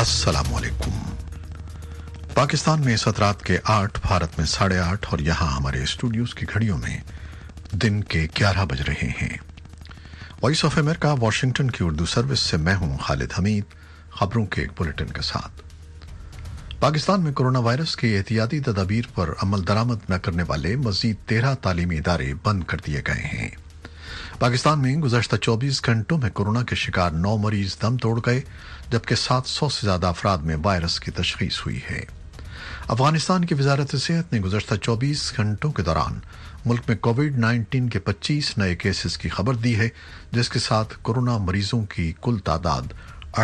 अस्सलाम वालेकुम। पाकिस्तान में इस रात के 8, भारत में 8:30 और यहाँ हमारे स्टूडियोज की घड़ियों में दिन के 11 बज रहे हैं। वॉइस ऑफ अमेरिका वाशिंगटन की उर्दू सर्विस से मैं हूँ खालिद हमीद, खबरों के एक बुलेटिन के साथ। पाकिस्तान में कोरोना वायरस की एहतियाती तदाबीर पर अमल दरामद न करने वाले मजीद 13 तालीमी इदारे बंद कर दिए गए हैं। पाकिस्तान में गुज़श्ता 24 घंटों में कोरोना के शिकार 9 मरीज दम तोड़ गए, जबकि 700 से ज्यादा अफराद में वायरस की तशखीस हुई है। अफगानिस्तान की वजारत सेहत ने गुज़श्ता 24 घंटों के दौरान मुल्क में कोविड-19 के 25 नए केसेस की खबर दी है, जिसके साथ कोरोना मरीजों की कुल तादाद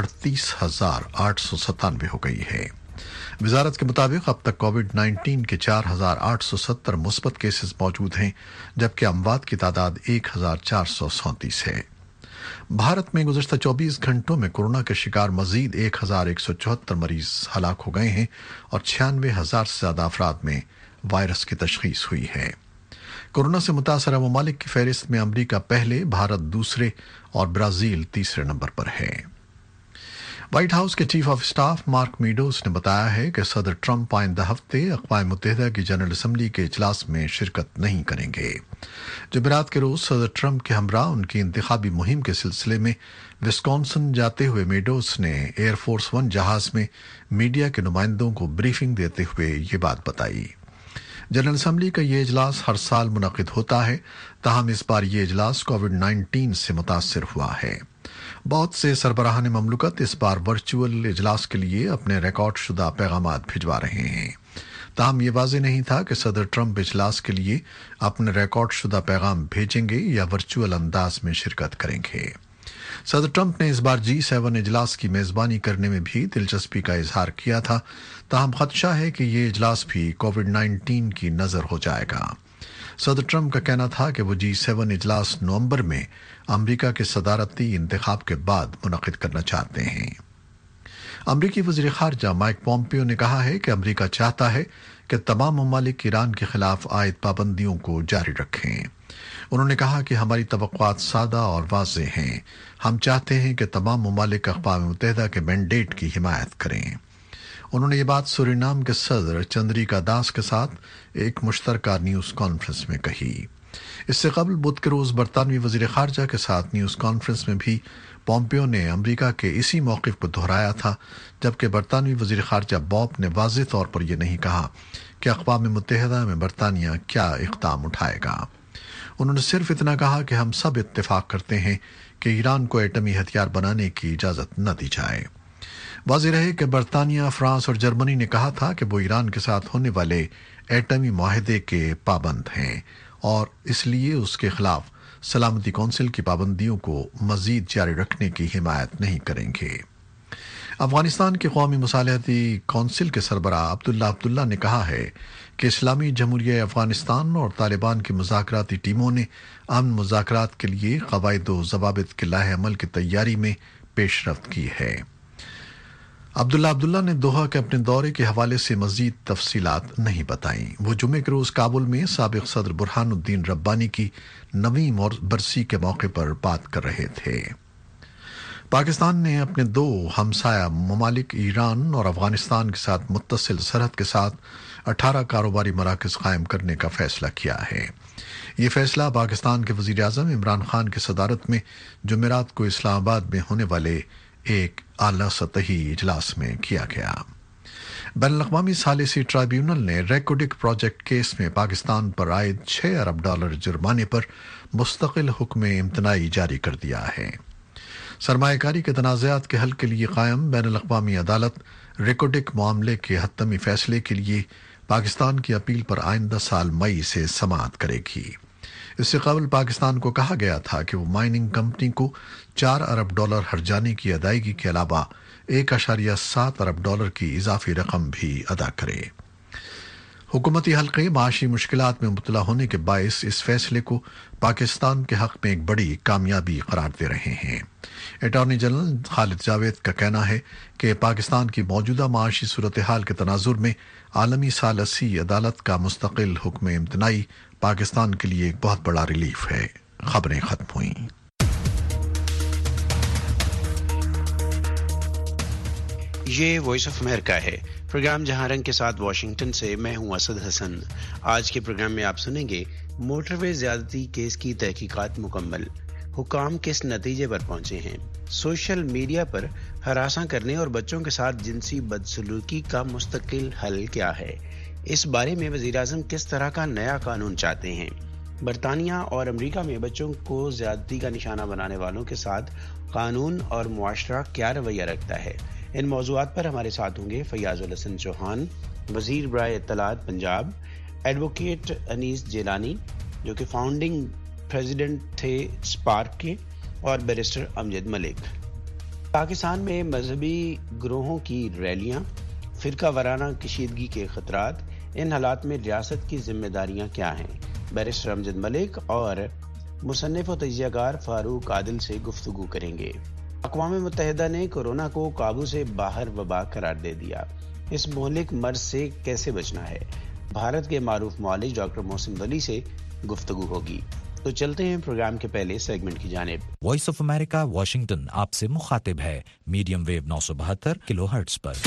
38,897 हो गई है। वजारत के मुताबिक अब तक कोविड-19 के 4,870 मुस्बत केसेस मौजूद हैं, जबकि अमवात की तादाद 1,437 है। भारत में गुज़श्ता 24 घंटों में कोरोना के शिकार मजीद 1,174 मरीज हलाक हो गए हैं और 96,000 से ज्यादा अफराद में वायरस की तशखीस हुई है। कोरोना से मुतासरा ममालिक की फहरिस्त में अमरीका पहले, भारत दूसरे और ब्राजील तीसरे नंबर पर है। व्हाइट हाउस के chief of staff Mark Meadows ने बताया है कि सदर ट्रंप आइंदा हफ्ते अक़वाम मुत्तहिदा की जनरल असम्बली के इजलास में शिरकत नहीं करेंगे। जुमेरात के रोज सदर ट्रंप के हमरा उनकी इंतखाबी मुहिम के सिलसिले में विस्कॉन्सिन जाते हुए मीडोज ने एयरफोर्स 1 जहाज में मीडिया के नुमाइंदों को ब्रीफिंग देते हुए ये बात बताई। जनरल असम्बली का ये इजलास हर साल मुनक़िद होता है, ताहम इस बार ये इजलास कोविड-19 से मुतासर हुआ है। बहुत से सरबराहान ममलुकत इस बार वर्चुअल इजलास के लिए अपने रिकॉर्ड शुदा पैगामात भिजवा रहे हैं। ताहम ये वाज़ेह नहीं था कि सदर ट्रंप इजलास के लिए अपने रिकॉर्ड शुदा पैगाम भेजेंगे या वर्चुअल अंदाज में शिरकत करेंगे। सदर ट्रंप ने इस बार G7 इजलास की मेजबानी करने में भी दिलचस्पी का इजहार किया था, ताहम खदशा है कि ये इजलास भी कोविड-19 की नजर हो जाएगा। सदर ट्रंप का कहना था कि वो G7 इजलास नवंबर में अमरीका के सदारती इंतखाब के बाद मुनक़िद करना चाहते हैं। अमरीकी वज़ीर ख़ारजा माइक पॉम्पियो ने कहा है कि अमरीका चाहता है कि तमाम ममालिक ईरान के खिलाफ आयद पाबंदियों को जारी रखें। उन्होंने कहा कि हमारी तवक्कुआत सादा और वाज़ेह हैं। हम चाहते हैं कि तमाम ममालिक अक़वाम मुत्तहिदा के मैंडेट की हिमायत करें। उन्होंने ये बात सूरीनाम के सदर चंद्रिका दास के साथ एक मुश्तरका न्यूज़ कॉन्फ्रेंस में कही। इससे कबल बुध के रोज बरतानवी वज़ीर ख़ारजा के साथ न्यूज़ कॉन्फ्रेंस में भी पॉम्पियो ने अमरीका के इसी मौक़िफ़ को दोहराया था, जबकि बरतानवी वज़ीर ख़ारजा बॉब ने वाज़ेह तौर पर यह नहीं कहा कि अक़वाम मुत्तहिदा में बरतानिया क्या इक़दाम उठाएगा। उन्होंने सिर्फ इतना कहा कि हम सब इत्तेफाक करते हैं कि ईरान को एटमी हथियार बनाने की इजाज़त न दी जाए। वाज़ेह रहे कि बरतानिया, फ्रांस और जर्मनी ने कहा था कि वो ईरान के साथ होने वाले एटमी माहदे के पाबंद हैं और इसलिए उसके खिलाफ सलामती कौंसिल की पाबंदियों को मजीद जारी रखने की हिमायत नहीं करेंगे। अफगानिस्तान के कौमी मुसालहती कौंसिल के सरबराह अब्दुल्ला ने कहा है कि इस्लामी जमहूरिया अफगानिस्तान और तालिबान की मुज़ाकराती टीमों ने अमन मुज़ाकरात के लिए क़वाइद व ज़वाबित के लाहे अमल की तैयारी में पेशरफ्त की है। अब्दुल्ला ने दोहा के अपने दौरे के हवाले से मजीद तफसीलात नहीं बताईं। वो जुमे के रोज काबुल में साबिक सदर बुरहानुद्दीन रब्बानी की 9वीं बरसी के मौके पर बात कर रहे थे। पाकिस्तान ने अपने 2 हमसाया ममालिक ईरान और अफगानिस्तान के साथ मुत्तसिल सरहद के साथ 18 कारोबारी मराकज़ कायम करने का फैसला किया है। ये फैसला पाकिस्तान के वज़ीर आज़म इमरान खान की सदारत में जुमेरात को इस्लामाबाद में होने वाले एक आला सतही इजलास में किया गया। बैनुल-अक़वामी सालिसी ट्राइब्यूनल ने रेकोडिक प्रोजेक्ट केस में पाकिस्तान पर आयद $6 अरब जुर्माने पर मुस्तकिल हुक्म इम्तनाई जारी कर दिया है। सरमायाकारी के तनाज़ात के हल के लिए कायम बैनुल-अक़वामी अदालत रेकोडिक मामले के हतमी फैसले के लिए पाकिस्तान की अपील पर आइंदा साल मई से समाअत करेगी। इससे कबल पाकिस्तान को कहा गया था कि वो माइनिंग कंपनी को $4 अरब हर्जाने की अदायगी के अलावा $1.7 अरब की इजाफी रकम भी अदा करे। हुकूमती हल्के माशी मुश्किलात में मुब्तला होने के बायस इस फैसले को पाकिस्तान के हक में एक बड़ी कामयाबी करार दे रहे हैं। अटॉर्नी जनरल खालिद जावेद का कहना है कि पाकिस्तान की मौजूदा माशी सूरत हाल के तनाजुर में आलमी सालसी अदालत का मुस्तकिल हुक्म इम्तनाई पाकिस्तान के लिए एक बहुत बड़ा रिलीफ है। खबरें खत्म हुई। یہ وائس آف امریکہ ہے، پروگرام جہاں رنگ کے ساتھ واشنگٹن سے میں ہوں اسد حسن۔ آج کے پروگرام میں آپ سنیں گے موٹر وے زیادتی کیس کی تحقیقات مکمل، حکام کس نتیجے پر پہنچے ہیں، سوشل میڈیا پر ہراساں کرنے اور بچوں کے ساتھ جنسی بدسلوکی کا مستقل حل کیا ہے، اس بارے میں وزیر اعظم کس طرح کا نیا قانون چاہتے ہیں، برطانیہ اور امریکہ میں بچوں کو زیادتی کا نشانہ بنانے والوں کے ساتھ قانون اور معاشرہ کیا رویہ رکھتا ہے۔ ان موضوعات پر ہمارے ساتھ ہوں گے فیاض الحسن چوہان، وزیر برائے اطلاعات پنجاب، ایڈوکیٹ انیس جیلانی جو کہ فاؤنڈنگ پریزیڈنٹ تھے سپارک کے، اور بیرسٹر امجد ملک۔ پاکستان میں مذہبی گروہوں کی ریلیاں، فرقہ وارانہ کشیدگی کے خطرات، ان حالات میں ریاست کی ذمہ داریاں کیا ہیں، بیرسٹر امجد ملک اور مصنف و تجزیہ کار فاروق عادل سے گفتگو کریں گے۔ اقوام متحدہ نے کورونا کو قابو سے باہر وبا قرار دے دیا، اس مہلک مرض سے کیسے بچنا ہے، بھارت کے معروف معالج ڈاکٹر محسن ولی سے گفتگو ہوگی۔ تو چلتے ہیں پروگرام کے پہلے سیگمنٹ کی جانب۔ وائس آف امریکہ واشنگٹن آپ سے مخاطب ہے، میڈیم ویو 972 کلو ہرٹز پر۔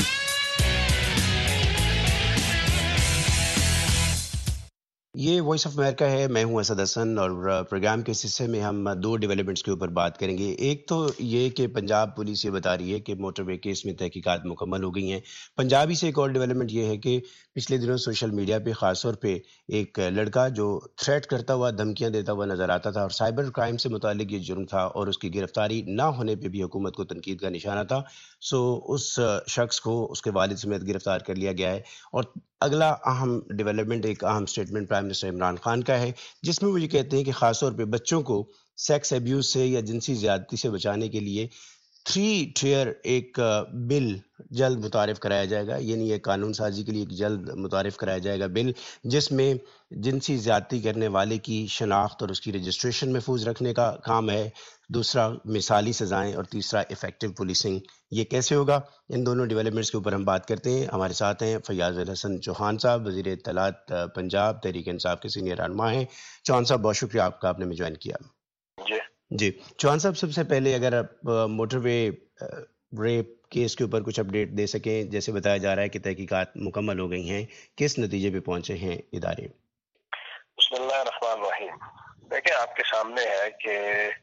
یہ وائس آف امریکہ ہے، میں ہوں اسد حسن، اور پروگرام کے اس حصے میں ہم دو ڈیولپمنٹس کے اوپر بات کریں گے۔ ایک تو یہ کہ پنجاب پولیس یہ بتا رہی ہے کہ موٹر وے کیس میں تحقیقات مکمل ہو گئی ہیں۔ پنجاب ہی سے ایک اور ڈیولپمنٹ یہ ہے کہ پچھلے دنوں سوشل میڈیا پہ خاص طور پہ ایک لڑکا جو تھریٹ کرتا ہوا، دھمکیاں دیتا ہوا نظر آتا تھا، اور سائبر کرائم سے متعلق یہ جرم تھا، اور اس کی گرفتاری نہ ہونے پہ بھی حکومت کو تنقید کا نشانہ تھا۔ اس شخص کو اس کے والد سمیت گرفتار کر لیا گیا ہے۔ اور اگلا اہم ڈیولپمنٹ، ایک اہم statement prime minister Imran Khan کا ہے، جس میں وہ یہ کہتے ہیں کہ خاص طور پہ بچوں کو سیکس ایبیوز سے یا جنسی زیادتی سے بچانے کے لیے 3 ٹیئر ایک بل جلد متعارف کرایا جائے گا، یعنی یہ قانون سازی کے لیے ایک جلد متعارف کرایا جائے گا بل، جس میں جنسی زیادتی کرنے والے کی شناخت اور اس کی رجسٹریشن محفوظ رکھنے کا کام ہے، دوسرا مثالی سزائیں، اور تیسرا افیکٹو پولیسنگ۔ یہ کیسے ہوگا، ان دونوں ڈیولپمنٹس کے اوپر ہم بات کرتے ہیں۔ ہمارے ساتھ ہیں فیاض الحسن چوہان صاحب، وزیر اطلاعات پنجاب تحریک انصاف کے سینئر رہنما ہیں۔ چوہان صاحب بہت شکریہ آپ کا، آپ نے ہمیں جوائن کیا۔ جی چوہان صاحب، سب سے پہلے اگر آپ موٹر وے ریپ کیس کے اوپر کچھ اپڈیٹ دے سکیں، جیسے بتایا جا رہا ہے کہ تحقیقات مکمل ہو گئی ہیں، کس نتیجے پہ پہنچے ہیں ادارے؟ بسم اللہ الرحمن الرحیم۔ دیکھیں، آپ کے سامنے ہے کہ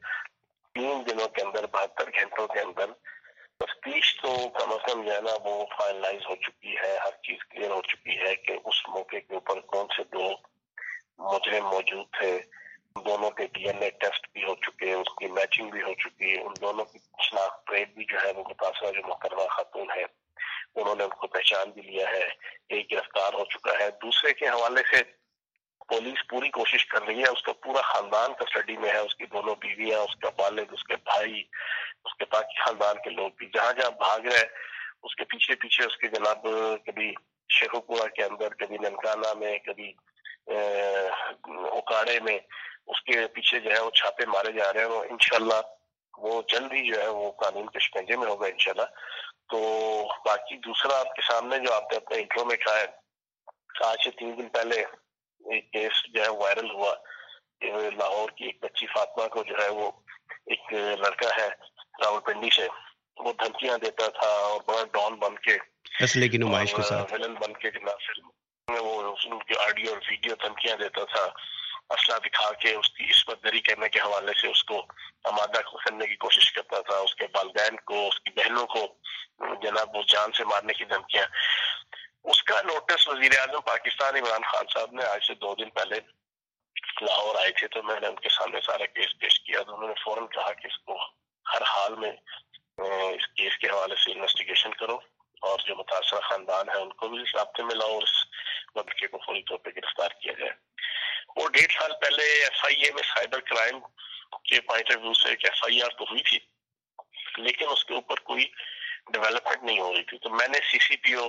3 دنوں کے اندر، 72 گھنٹوں کے اندر تفتیش تو کم از کم جو ہے نا وہ فائنلائز ہو چکی ہے، ہر چیز کلیئر ہو چکی ہے کہ اس موقع کے اوپر کون سے 2 مجرم موجود تھے، ان دونوں کے ڈی این اے ٹیسٹ بھی ہو چکے، اس کی میچنگ بھی ہو چکی ہے، ان دونوں کی شناخت ریٹ بھی جو ہے وہ متاثرہ جو محترمہ خاتون ہے انہوں نے ان کو پہچان بھی لیا ہے، ایک گرفتار ہو چکا ہے۔ دوسرے کے حوالے سے پولیس پوری کوشش کر رہی ہے، اس کا پورا خاندان کسٹڈی میں ہے، اس کی دونوں بیویاں، اس کا والد، اس کے بھائی، اس کے باقی خاندان کے لوگ بھی جہاں جہاں بھاگ رہے، اس کے پیچھے پیچھے اس کے جناب کبھی شیخو پورہ کے اندر، کبھی ننکانہ میں، کبھی اوکاڑے میں، اس کے پیچھے جو ہے وہ چھاپے مارے جا رہے ہیں۔ وہ انشاءاللہ وہ جلد ہی جو ہے وہ قانون کے شکنجے میں ہوگا انشاءاللہ۔ تو باقی دوسرا آپ کے سامنے جو آپ نے اپنے انٹرو میں کہا ہے، آج سے 3 دن پہلے ایک کیس جو ہے وائرل ہوا کہ لاہور کی ایک بچی فاطمہ کو جو ہے وہ ایک لڑکا ہے راول پنڈی سے، وہ دھمکیاں دیتا تھا اور بڑا ڈان بن کے، اسلحے کی نمائش کے ساتھ، ولن بن کے جناب فلم میں وہ ان کی آڈیو اور ویڈیو دھمکیاں دیتا تھا، اسلحہ دکھا کے اس کی عصمت دری کرنے کے حوالے سے اس کو آمادہ کرنے کی کوشش کرتا تھا، اس کے والدین کو، اس کی بہنوں کو جناب وہ جان سے مارنے کی دھمکیاں۔ اس کا نوٹس وزیر اعظم پاکستان عمران خان صاحب نے آج سے 2 دن پہلے لاہور آئے تھے، تو میں نے ان کے سامنے سارا کیس پیش کیا، تو انہوں نے فوراً کہا کہ اس کو ہر حال میں اس کیس کے حوالے سے انویسٹیگیشن کرو، اور جو متاثرہ خاندان ہے ان کو بھی اس رابطے میں لاؤ، اور اس لڑکے کو فوری طور پہ گرفتار کیا جائے۔ وہ 1.5 سال پہلے ایف آئی اے میں سائبر کرائم کے پوائنٹ آف ویو سے ایک ایف آئی آر تو ہوئی تھی، لیکن اس کے اوپر کوئی ڈیولپمنٹ نہیں ہو رہی تھی، تو میں نے سی سی پی او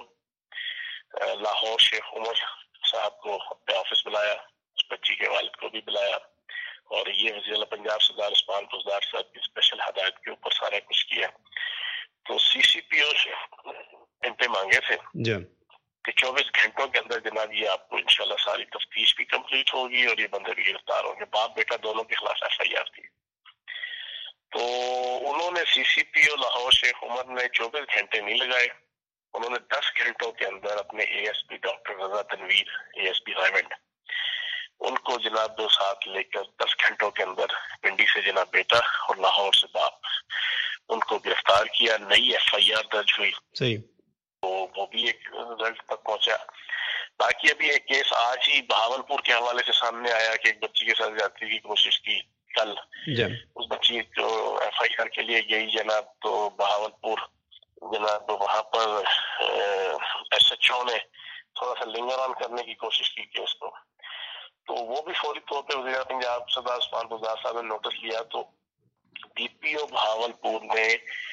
لاہور شیخ عمر صاحب کو اپنے آفس بلایا، اس بچی کے والد کو بھی بلایا، اور یہ وزیر اعلیٰ پنجاب سردار عثمان بزدار صاحب کی اسپیشل ہدایت کے اوپر سارا کچھ کیا۔ تو سی سی پی او سے گھنٹے مانگے تھے کہ 24 گھنٹوں کے اندر جناب یہ آپ کو انشاءاللہ ساری تفتیش بھی کمپلیٹ ہوگی اور یہ بندے بھی گرفتار ہوں گے۔ باپ بیٹا دونوں کے خلاف ایف آئی آر تھی، تو انہوں نے سی سی پی او لاہور شیخ عمر نے 24 گھنٹے نہیں لگائے، انہوں نے 10 گھنٹوں کے اندر اپنے A S P doctor Raza Tanveer, A S P ریونڈ، ان کو جناب 2 ساتھ لے کر 10 گھنٹوں کے اندر پنڈی سے جناب بیٹا اور لاہور سے باپ ان کو گرفتار کیا، نئی ایف آئی آر درج ہوئی، صحیح، تو وہ بھی ایک رزلٹ تک پہنچا۔ باقی ابھی ایک کیس آج ہی بہاولپور کے حوالے سے سامنے آیا کہ ایک بچی کے ساتھ زیادتی کی کوشش کی کل، اس بچی جو ایف آئی آر کے لیے گئی جناب، تو بہاولپور جناب وہاں پر ایس ایچ او نے تھوڑا سا لنگر آن کرنے کی کوشش کی کیس کو، تو وہ بھی فوری طور پہ وزیر پنجاب سردار عثمان بزدار صاحب نے نوٹس لیا، تو ڈی پی او بہاولپور نے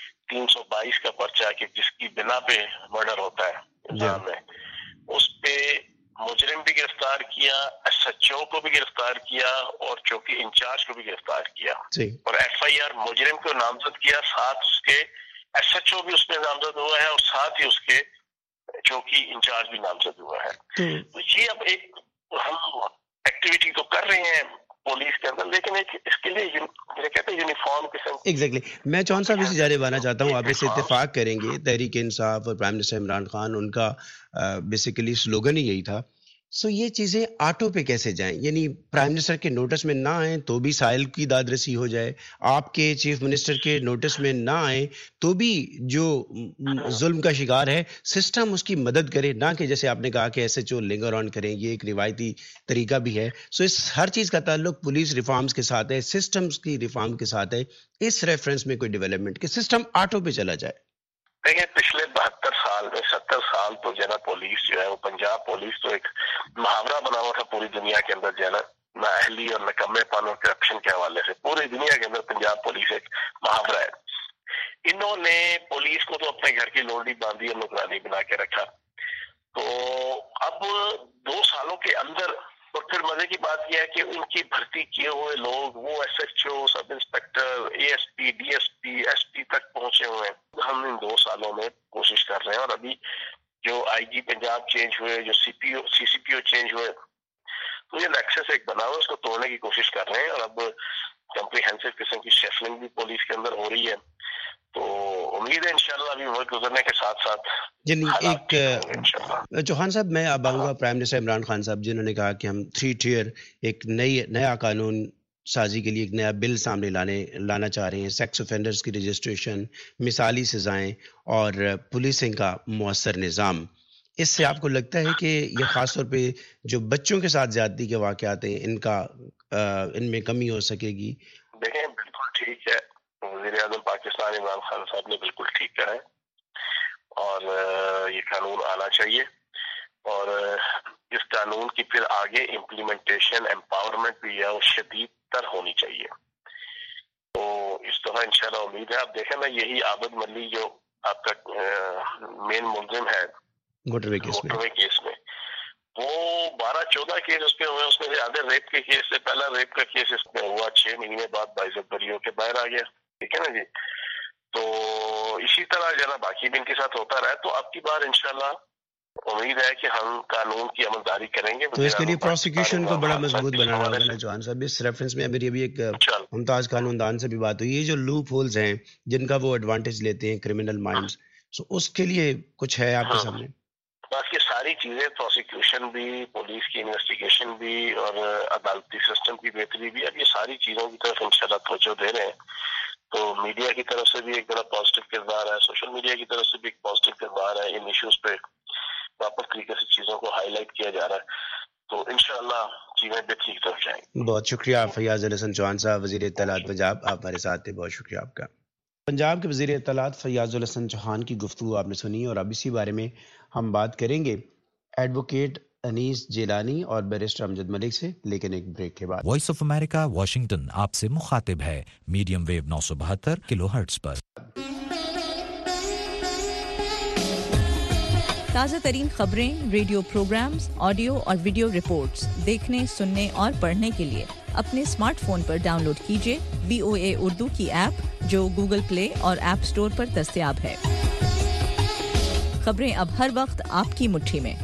322 کا پرچہ کہ جس کی بنا پہ مرڈر ہوتا ہے الزام ہے، اس پہ مجرم بھی گرفتار کیا، ایس ایچ او کو بھی گرفتار کیا اور چوکی انچارج کو بھی گرفتار کیا، اور ایف آئی آر مجرم کو نامزد کیا، ساتھ اس کے ایس ایچ او بھی اس میں نامزد ہوا ہے اور ساتھ ہی اس کے چوکی انچارج بھی نامزد ہوا ہے۔ تو یہ اب ایک ہم ایکٹیویٹی تو کر رہے ہیں پولیس کے اندر، لیکن ایک اس کے لیے کہتے ہیں یونیفارم قسم۔ ایگزیکٹلی، میں چون صاحب اسی جانب آنا چاہتا ہوں، آپ اس سے اتفاق کریں گے، تحریک انصاف اور پرائم منسٹر عمران خان ان کا بیسیکلی سلوگن ہی یہی تھا، سو یہ چیزیں آٹو پہ کیسے جائیں؟ یعنی پرائم منسٹر کے نوٹس میں نہ آئیں تو بھی سائل کی داد رسی ہو جائے، آپ کے چیف منسٹر کے نوٹس میں نہ آئیں تو بھی جو ظلم کا شکار ہے سسٹم اس کی مدد کرے، نہ کہ جیسے آپ نے کہا کہ ایس ایچ او لنگر آن کریں، یہ ایک روایتی طریقہ بھی ہے۔ سو اس ہر چیز کا تعلق پولیس ریفارمز کے ساتھ ہے، سسٹمز کی ریفارم کے ساتھ ہے، اس ریفرنس میں کوئی ڈیولپمنٹ کہ سسٹم آٹو پہ چلا جائے۔ دیکھیں پچھلے 72 سال میں 70 سال تو جو ہے نا پولیس جو ہے وہ پنجاب پولیس تو ایک محاورہ بنا ہوا تھا پوری دنیا کے اندر جو ہے نا نااہلی اور نکمے پن اور کرپشن کے حوالے سے، پوری دنیا کے اندر پنجاب پولیس ایک محاورہ ہے۔ انہوں نے پولیس کو تو اپنے گھر کی لونڈی باندھی اور نگرانی بنا کے رکھا، تو اب 2 سالوں کے اندر، اور پھر مزے کی بات یہ ہے کہ ان کی بھرتی کیے ہوئے لوگ وہ S H O, sub inspector, A S P, D S P, S P تک پہنچے ہوئے ہیں۔ ہم ان 2 سالوں میں کوشش کر رہے ہیں، اور ابھی جو آئی جی پنجاب چینج ہوئے، جو سی سی پی او چینج ہوئے، تو یہ نیکسس ایک بنا ہوا ہے، اس کو توڑنے کی کوشش کر رہے ہیں، اور اب کمپریہنسو قسم کی شیفلنگ بھی پولیس کے اندر ہو رہی ہے، تو امید ہے انشاءاللہ ابھی وقت گزرنے کے ساتھ ساتھ ایک چوہان صاحب، میں اب آؤں گا پرائم منسٹر عمران خان صاحب جنہوں نے کہا کہ ہم 3 ٹیئر ایک نیا قانون سازی کے لیے ایک نیا بل سامنے لانا چاہ رہے ہیں، سیکس اوفینڈرز کی رجسٹریشن، مثالی سزائیں اور پولیسنگ کا مؤثر نظام۔ اس سے آپ کو لگتا ہے کہ یہ خاص طور پہ جو بچوں کے ساتھ زیادتی کے واقعات ہیں ان میں کمی ہو سکے گی؟ دیکھیں بالکل ٹھیک ہے، وزیر اعظم پاکستان عمران خان صاحب نے بالکل ٹھیک کہا ہے، اور یہ قانون آنا چاہیے، اور اس قانون کی پھر آگے امپلیمنٹیشن، امپاورمنٹ بھی ہے وہ شدید تر ہونی چاہیے، تو اس طرح انشاءاللہ امید ہے۔ آپ دیکھیں نا، یہی عابد ملی جو آپ کا مین ملزم ہے موٹر وے کیس میں، وہ 12-14 کیس اس پہ ہوئے، اس میں سے آدھے ریپ کے کیس سے، پہلا ریپ کا کیس اس میں ہوا 6 مہینے بعد باعزت بری ہو کے باہر آ گیا، ٹھیک ہے نا جی۔ تو اسی طرح جو ہے نا باقی بھی ان کے ساتھ ہوتا رہا، تو اب کی بار انشاءاللہ امید ہے کہ ہم قانون کی عملداری کریں گے، تو اس کے لیے پروسیکیوشن کو بڑا مضبوط بنانا ہوگا نا جوان صاحب۔ اس ریفرنس میں میری ابھی ایک ممتاز قانون دان سے بھی بات ہوئی، یہ جو لوپ ہولز ہیں جن کا وہ ایڈوانٹیج لیتے ہیں کرمنل مائنڈز، سو اس کے لیے کچھ ہے آپ کے سامنے؟ بس یہ ساری چیزیں، پروسیکیوشن بھی، پولیس کی انویسٹیگیشن بھی، اور عدالتی سسٹم کی بہتری بھی، اب یہ ساری چیزوں کی طرف انشاءاللہ توجہ دے رہے ہیں، تو میڈیا کی طرف سے بھی ایک بڑا پازیٹیو کردار ہے، سوشل میڈیا کی طرف سے بھی ایک پازیٹیو کردار ہے، ان ایشوز پہ پراپر طریقے سے چیزوں کو ہائی لائٹ کیا جا رہا ہے، تو انشاءاللہ چیزیں بہتری کی طرف جائیں گی۔ بہت شکریہ فیاض الحسن چوہان صاحب، وزیر اطلاعات پنجاب، آپ ہمارے ساتھ تھے، بہت شکریہ آپ کا۔ پنجاب کے وزیر اطلاعات فیاض الحسن چوہان کی گفتگو آپ نے سنی، اور اب اسی بارے میں ہم بات کریں گے ایڈوکیٹ انیس جیلانی اور بیرسٹر امجد ملک سے، لیکن ایک بریک کے بعد۔ وائس آف امریکہ واشنگٹن آپ سے مخاطب ہے، میڈیم ویو 972 کلو ہرٹز پر۔ تازہ ترین خبریں، ریڈیو پروگرامز، آڈیو اور ویڈیو رپورٹس دیکھنے، سننے اور پڑھنے کے لیے اپنے اسمارٹ فون پر ڈاؤن لوڈ کیجیے VOA اردو کی ایپ، جو گوگل پلے اور ایپ سٹور پر دستیاب ہے۔ خبریں اب ہر وقت آپ کی مٹھی میں۔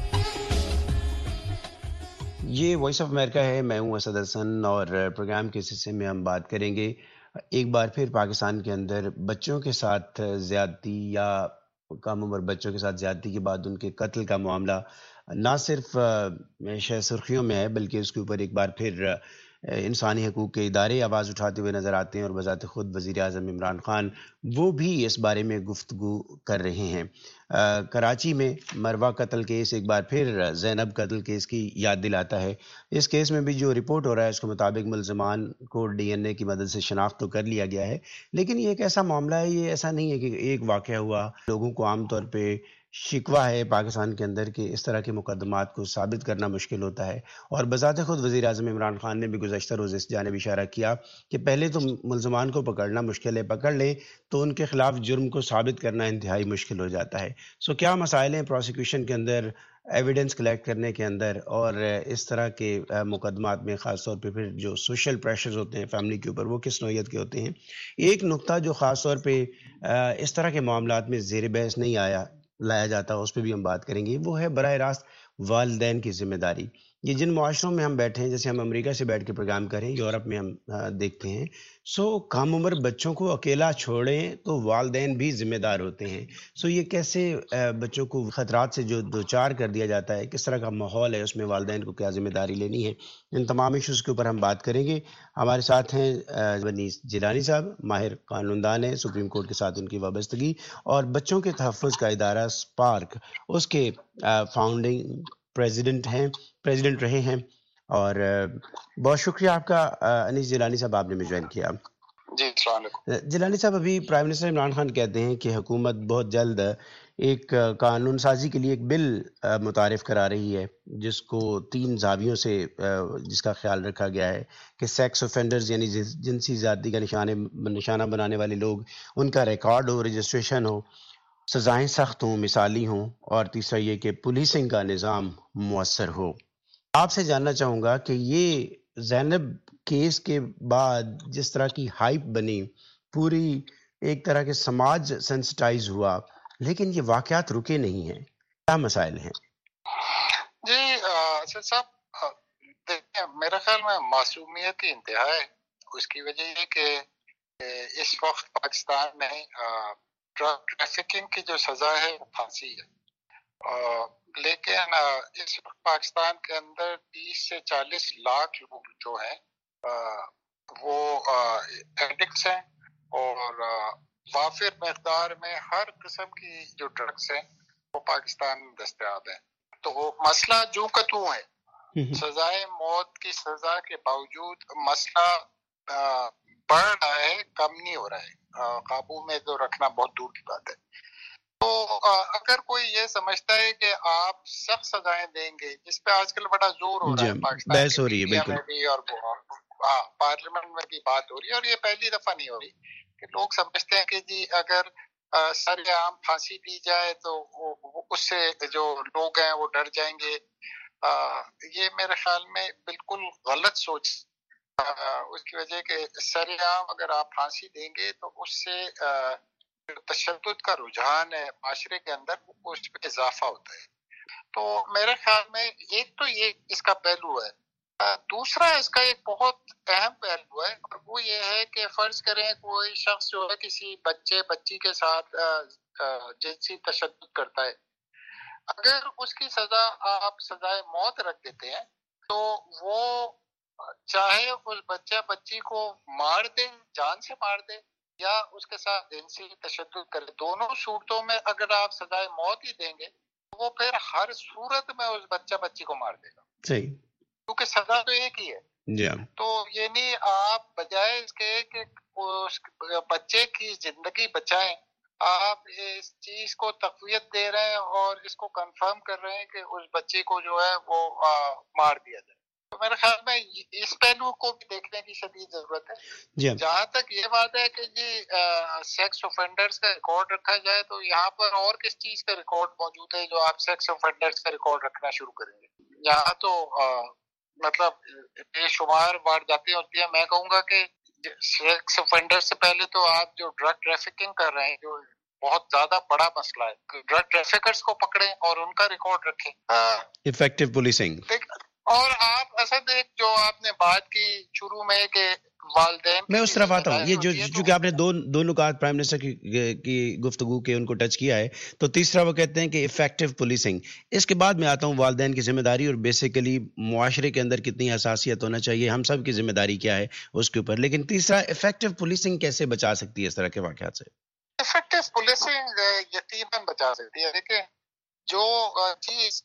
یہ وائس آف امریکہ ہے، میں ہوں اسد حسن، اور پروگرام کے حصے میں ہم بات کریں گے ایک بار پھر پاکستان کے اندر بچوں کے ساتھ زیادتی یا کم عمر بچوں کے ساتھ زیادتی کے بعد ان کے قتل کا معاملہ نہ صرف شاید سرخیوں میں ہے، بلکہ اس کے اوپر ایک بار پھر انسانی حقوق کے ادارے آواز اٹھاتے ہوئے نظر آتے ہیں، اور بذات خود وزیر اعظم عمران خان وہ بھی اس بارے میں گفتگو کر رہے ہیں۔ کراچی میں مروہ قتل کیس ایک بار پھر زینب قتل کیس کی یاد دلاتا ہے۔ اس کیس میں بھی جو رپورٹ ہو رہا ہے اس کے مطابق ملزمان کو ڈی این اے کی مدد سے شناخت تو کر لیا گیا ہے، لیکن یہ ایک ایسا معاملہ ہے، یہ ایسا نہیں ہے کہ ایک واقعہ ہوا۔ لوگوں کو عام طور پہ شکوہ ہے پاکستان کے اندر کہ اس طرح کے مقدمات کو ثابت کرنا مشکل ہوتا ہے، اور بذات خود وزیر اعظم عمران خان نے بھی گزشتہ روز اس جانب اشارہ کیا کہ پہلے تو ملزمان کو پکڑنا مشکل ہے، پکڑ لیں تو ان کے خلاف جرم کو ثابت کرنا انتہائی مشکل ہو جاتا ہے۔ کیا مسائل ہیں پروسیکیوشن کے اندر، ایویڈنس کلیکٹ کرنے کے اندر، اور اس طرح کے مقدمات میں خاص طور پہ پھر جو سوشل پریشرز ہوتے ہیں فیملی کے اوپر، وہ کس نوعیت کے ہوتے ہیں؟ ایک نقطہ جو خاص طور پہ اس طرح کے معاملات میں زیر بحث نہیں لایا جاتا، اس پہ بھی ہم بات کریں گے، وہ ہے براہ راست والدین کی ذمہ داری۔ یہ جن معاشروں میں ہم بیٹھے ہیں، جیسے ہم امریکہ سے بیٹھ کے پروگرام کریں، یورپ میں ہم دیکھتے ہیں، کم عمر بچوں کو اکیلا چھوڑیں تو والدین بھی ذمہ دار ہوتے ہیں۔ یہ کیسے بچوں کو خطرات سے جو دوچار کر دیا جاتا ہے، کس طرح کا ماحول ہے اس میں، والدین کو کیا ذمہ داری لینی ہے، ان تمام ایشوز کے اوپر ہم بات کریں گے۔ ہمارے ساتھ ہیں ونیس جیلانی صاحب، ماہر قانون دان ہیں، سپریم کورٹ کے ساتھ ان کی وابستگی، اور بچوں کے تحفظ کا ادارہ سپارک، اس کے فاؤنڈنگ پریزیڈنٹ رہے ہیں، اور بہت شکریہ آپ کا انیس جیلانی صاحب، آپ نے میں جوائن کیا۔ جی السلام علیکم۔ جیلانی صاحب، ابھی پرائم منسٹر عمران خان کہتے ہیں کہ حکومت بہت جلد ایک قانون سازی کے لیے ایک بل متعارف کرا رہی ہے، جس کو 3 زاویوں سے جس کا خیال رکھا گیا ہے کہ سیکس اوفینڈرز یعنی جنسی زیادتی کا نشانہ بنانے والے لوگ، ان کا ریکارڈ ہو، رجسٹریشن ہو، سزائیں سخت ہوں، مثالی ہوں، اور تیسرا یہ کہ پولیسنگ کا نظام مؤثر ہو۔ آپ سے جاننا چاہوں گا کہ یہ زینب کیس کے بعد جس طرح کی ہائپ بنی، پوری ایک طرح کے سماج سینسٹائز ہوا، لیکن یہ واقعات رکے نہیں ہیں، کیا مسائل ہیں؟ جی اسد صاحب، دیکھیں میرے خیال میں معصومیت کی انتہا ہے۔ اس کی وجہ یہ کہ اس وقت پاکستان میں ڈرگ ٹریفکنگ کی جو سزا ہے وہ پھانسی ہے، لیکن اس وقت پاکستان کے اندر 30 سے 40 لاکھ لوگ جو ہیں وہ ایڈکٹس ہیں، اور وافر مقدار میں ہر قسم کی جو ڈرگس ہیں وہ پاکستان میں دستیاب ہیں۔ تو مسئلہ جو کا تو ہے، سزائے موت کی سزا کے باوجود مسئلہ بڑھ رہا ہے، کم نہیں ہو رہا ہے، قابو میں تو رکھنا بہت دور کی بات ہے۔ تو اگر کوئی یہ سمجھتا ہے کہ آپ سخت سزائیں دیں گے، جس پہ آج کل بڑا زور ہو رہا ہے پاکستان بحث ہو رہی ہے، بالکل، میں بھی اور پارلیمنٹ میں بھی بات ہو رہی ہے، اور یہ پہلی دفعہ نہیں ہو رہی کہ لوگ سمجھتے ہیں کہ جی اگر سر عام پھانسی دی جائے تو اس سے جو لوگ ہیں وہ ڈر جائیں گے۔ یہ میرے خیال میں بالکل غلط سوچ، اس کی وجہ کہ سر عام اگر آپ پھانسی دیں گے تو اس سے تشدد کا رجحان ہے معاشرے کے اندر، اس پہ اضافہ ہوتا ہے۔ تو میرے خیال میں ایک تو یہ اس کا پہلو ہے، دوسرا اس کا ایک بہت اہم پہلو ہے، اور وہ یہ ہے کہ فرض کریں کوئی شخص جو ہے کسی بچی کے ساتھ جنسی تشدد کرتا ہے، اگر اس کی سزا آپ سزائے موت رکھ دیتے ہیں تو وہ چاہے اس بچی کو مار دے، جان سے مار دے، یا اس کے ساتھ جنسی تشدد کرے، دونوں صورتوں میں اگر آپ سزائے موت ہی دیں گے تو وہ پھر ہر صورت میں اس بچی کو مار دے گا، صحیح، کیونکہ سزا تو ایک ہی ہے۔ تو یہ نہیں، آپ بجائے اس کے کہ اس بچے کی زندگی بچائیں، آپ اس چیز کو تقویت دے رہے ہیں اور اس کو کنفرم کر رہے ہیں کہ اس بچے کو جو ہے وہ مار دیا جائے۔ تو میرے خیال میں اس پہلو کو بھی دیکھنے کی شدید ضرورت ہے۔ جہاں تک یہ بات ہے کہ جی سیکس اوفینڈرز کا ریکارڈ رکھا جائے، تو یہاں پر اور کس چیز کا ریکارڈ موجود ہے جو آپ سیکس اوفینڈرز کا ریکارڈ رکھنا شروع کریں گے؟ یہاں تو مطلب بے شمار وارداتیں ہوتی ہیں۔ میں کہوں گا کہ سیکس اوفینڈر سے پہلے تو آپ جو ڈرگ ٹریفکنگ کر رہے ہیں، جو بہت زیادہ بڑا مسئلہ ہے، ڈرگ ٹریفکرز کو پکڑیں اور ان کا ریکارڈ رکھیں۔ ایفیکٹو پولیسنگ، اور آپ اسد ایک جو آپ نے بات کی شروع میں کہ والدین میں اس طرف آتا ہوں. یہ جو چونکہ آپ نے دو نکات پرائم منسٹر کی گفتگو کے ان کو ٹچ کیا ہے، تو تیسرا وہ کہتے ہیں کہ افیکٹو پولیسنگ. اس کے بعد میں آتا ہوں والدین کی ذمہ داری اور بیسیکلی معاشرے کے اندر کتنی حساسیت ہونا چاہیے، ہم سب کی ذمہ داری کیا ہے اس کے اوپر. لیکن تیسرا افیکٹو پولیسنگ کیسے بچا سکتی ہے اس طرح کے واقعات سے؟ افیکٹو پولیسنگ یقیناً بچا سکتی ہے. دیکھیں جو چیز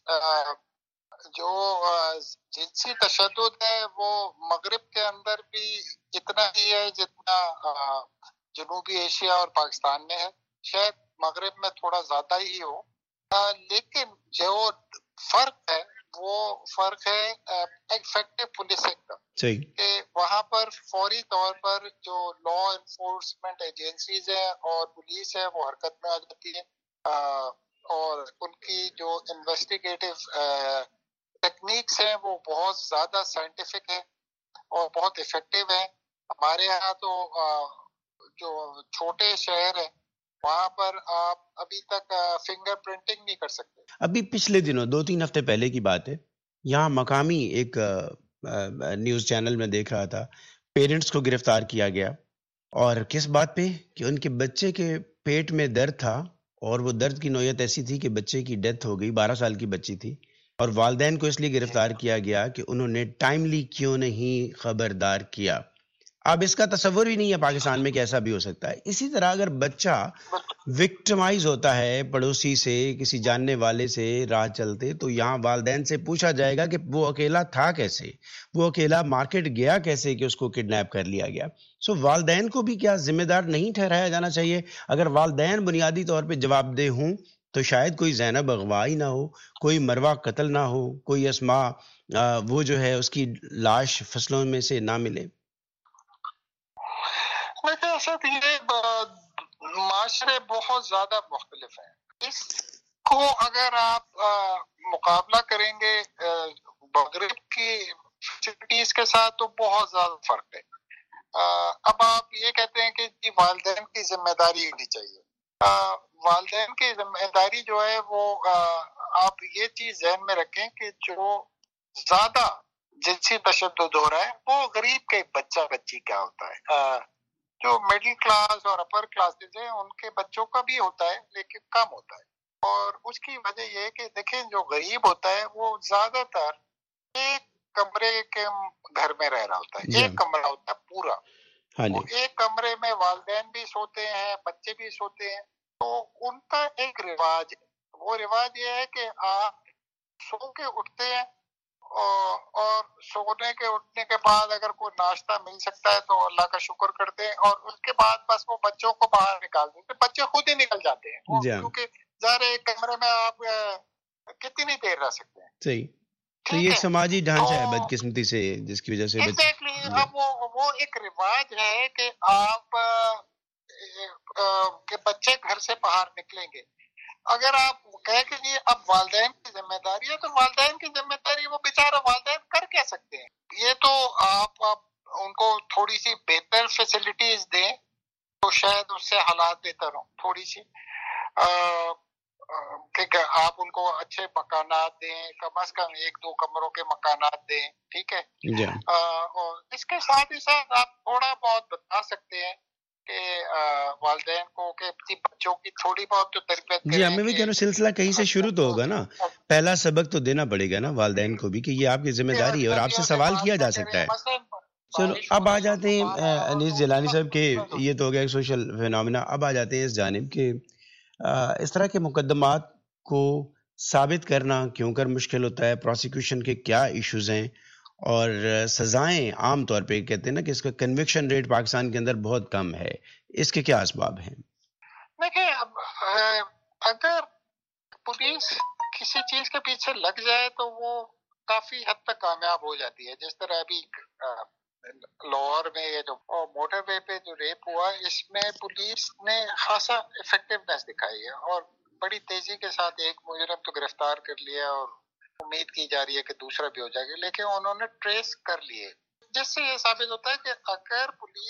جو جنسی تشدد ہے وہ مغرب کے اندر بھی اتنا ہی ہے جتنا جنوبی ایشیا اور پاکستان میں ہے. شاید مغرب میں تھوڑا زیادہ ہی ہو، لیکن جو فرق ہے وہ فرق ہے افیکٹو پولیسنگ کا. کہ وہاں پر فوری طور پر جو لا انفورسمنٹ ایجنسیز ہیں اور پولیس ہے وہ حرکت میں آ جاتی ہے، اور ان کی جو انویسٹیگیٹو ٹیکنیکس ہیں وہ بہت زیادہ سائنٹیفک ہیں اور بہت افیکٹو ہیں. ہمارے یہاں تو جو چھوٹے شہر ہیں وہاں پر آپ ابھی تک فنگر پرنٹنگ نہیں کر سکتے. ابھی پچھلے دنوں 2-3 ہفتے پہلے کی بات ہے، یہاں مقامی ایک نیوز چینل میں دیکھ رہا تھا، پیرنٹس کو گرفتار کیا گیا. اور کس بات پہ؟ کہ ان کے بچے کے پیٹ میں درد تھا، اور وہ درد کی نوعیت ایسی تھی کہ بچے کی ڈیتھ ہو گئی. 12 سال کی بچی تھی، اور والدین کو اس لیے گرفتار کیا گیا کہ انہوں نے ٹائملی کیوں نہیں خبردار کیا. اب اس کا تصور بھی نہیں ہے پاکستان میں کہ ایسا بھی ہو سکتا ہے. اسی طرح اگر بچہ وکٹمائز ہوتا ہے پڑوسی سے، کسی جاننے والے سے راہ چلتے، تو یہاں والدین سے پوچھا جائے گا کہ وہ اکیلا تھا کیسے، وہ اکیلا مارکیٹ گیا کیسے کہ اس کو کڈنیپ کر لیا گیا. سو والدین کو بھی کیا ذمہ دار نہیں ٹھہرایا جانا چاہیے؟ اگر والدین بنیادی طور پہ جواب دہ ہوں تو شاید کوئی زینب اغوا ہی نہ ہو، کوئی مروہ قتل نہ ہو، کوئی اسماء وہ جو ہے اس کی لاش فصلوں میں سے نہ ملے. یہ معاشرے بہت زیادہ مختلف ہیں. اس کو اگر آپ مقابلہ کریں گے مغرب کی فیسلٹیز کے ساتھ تو بہت زیادہ فرق ہے. اب آپ یہ کہتے ہیں کہ جی والدین کی ذمہ داری ہونی چاہیے. والدین کی ذمہ داری جو ہے وہ آپ یہ چیز ذہن میں رکھیں کہ جو زیادہ جنسی تشدد ہو رہا ہے وہ غریب کے بچہ بچی کا ہوتا ہے. جو مڈل کلاس اور اپر کلاسز ہیں ان کے بچوں کا بھی ہوتا ہے لیکن کم ہوتا ہے. اور اس کی وجہ یہ ہے کہ دیکھیں جو غریب ہوتا ہے وہ زیادہ تر ایک کمرے کے گھر میں رہ رہا ہوتا ہے. ایک کمرہ ہوتا ہے پورا. وہ ایک کمرے میں والدین بھی سوتے ہیں، بچے بھی سوتے ہیں. تو ان کا ایک رواج ہے. وہ رواج یہ ہے کہ آپ سو کے اٹھتے ہیں اور سونے کے اٹھنے کے بعد اگر کوئی ناشتہ مل سکتا ہے تو اللہ کا شکر کرتے ہیں، اور اس کے بعد بس وہ بچوں کو باہر نکال دیتے. بچے خود ہی نکل جاتے ہیں کیونکہ ظاہر ایک کمرے میں آپ کتنی دیر رہ سکتے ہیں. صحیح. تو یہ سماجی ڈھانچہ ہے بدقسمتی سے جس کی وجہ سے اب وہ ایک رواج ہے کہ آپ کے بچے گھر سے باہر نکلیں گے. اگر آپ کہیں کہ جی اب والدین کی ذمہ داری ہے تو والدین کی ذمہ داری وہ بیچارہ والدین کر کیا سکتے ہیں. یہ تو آپ ان کو تھوڑی سی بہتر فیسلٹیز دیں تو شاید اس سے حالات بہتر ہوں. تھوڑی سی کہ آپ ان کو اچھے مکانات دیں، کم از کم 1-2 کمروں کے مکانات دیں. ٹھیک ہے. اور اس کے ساتھ ہی ساتھ آپ تھوڑا بہت بتا سکتے ہیں کہ والدین کو کہ بچوں کی تھوڑی بہت تو تربیت کریں. جی میں بھی کہہ رہا ہوں سلسلہ کہیں سے شروع تو ہوگا نا. پہلا سبق تو دینا پڑے گا نا والدین کو بھی کہ یہ آپ کی ذمہ داری ہے اور آپ سے سوال کیا جا سکتا ہے. چلو اب آ جاتے ہیں انیس جیلانی صاحب کہ یہ تو ہو گیا ایک سوشل فینومینا. اب آ جاتے ہیں اس جانب کہ اس طرح کے مقدمات کو ثابت کرنا کیوں کر مشکل ہوتا ہے، پروسیکیوشن کے کیا ایشوز ہیں، اور سزائیں عام طور پہ کہتے ہیں نا کہ اس کا کنوکشن ریٹ پاکستان کے اندر بہت کم ہے. اس کے کیا اسباب ہیں؟ دیکھیں اگر پولیس کسی چیز کے پیچھے لگ جائے تو وہ کافی حد تک کامیاب ہو جاتی ہے. جس طرح ابھی لاہور میں یہ جو موٹر وے پہ جو ریپ ہوا، اس میں پولیس نے خاصا افیکٹونیس دکھائی ہے اور بڑی تیزی کے ساتھ ایک مجرم تو گرفتار کر لیا اور امید کی جا رہی ہے کہ دوسرا بھی ہو جائے گا، لیکن انہوں نے ٹریس کر لیے، جس سے یہ ثابت ہوتا ہے کہ اگر پولیس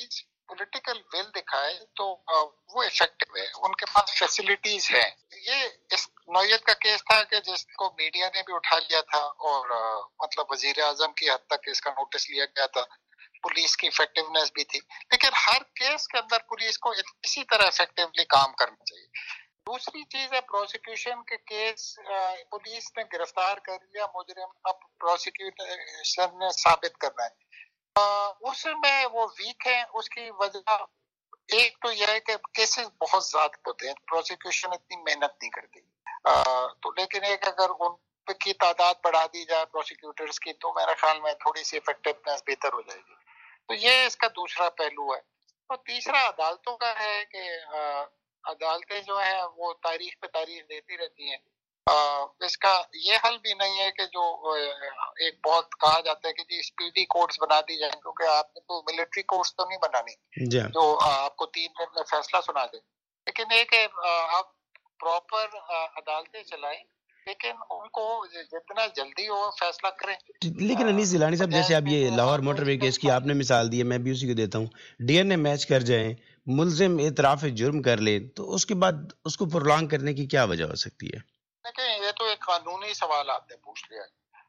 پولیٹیکل ول دکھائے تو وہ افیکٹو ہے، ان کے پاس فیسلٹیز ہیں. یہ اس نوعیت کا کیس تھا کہ جس کو میڈیا نے بھی اٹھا لیا تھا اور مطلب وزیر اعظم کی حد تک اس کا نوٹس لیا گیا تھا، پولیس کی افیکٹونیس بھی تھی، لیکن ہر کیس کے اندر پولیس کو اسی طرح افیکٹولی کام کرنا چاہیے. دوسری چیز ہے پروسیکیوشن کے کیس، پولیس نے گرفتار کر لیا مجرم، اب پروسیکیوشن نے ثابت کرنا ہے. اس میں وہ ویک ہے. اس کی وجہ ایک تو یہ ہے کہ کیسز بہت زیادہ ہوتے ہیں، پروسیکیوشن اتنی محنت نہیں کرتی. تو لیکن ایک اگر ان کی تعداد بڑھا دی جائے پروسیکیوٹرز کی تو میرے خیال میں تھوڑی سی افیکٹونیس بہتر ہو جائے گی. تو یہ اس کا دوسرا پہلو ہے. اور تیسرا عدالتوں کا ہے کہ عدالتیں جو ہیں وہ تاریخ پہ تاریخ دیتی رہتی ہیں. اس کا یہ حل بھی نہیں ہے کہ جو ایک بہت کہا جاتا ہے کہ جی اسپیڈی کورٹس بنا دی جائیں، کیونکہ آپ نے تو ملٹری کورٹس تو نہیں بنانی جو آپ کو 3 منٹ میں فیصلہ سنا دیں، لیکن ایک ہے آپ پراپر عدالتیں چلائیں، لیکن ان کو جتنا جلدی ہو فیصلہ کریں. لیکن انیس گیلانی صاحب، جیسے اب یہ لاہور موٹر وے کیس کی آپ نے مثال دی ہے، میں بھی اسی کو دیتا ہوں. ڈی این اے میچ کر جائیں، ملزم اعتراف جرم کر لے، تو اس کے بعد اس کو پرولانگ کرنے کی کیا وجہ ہو سکتی ہے؟ دیکھیں یہ تو ایک قانونی سوال آپ نے پوچھ لیا.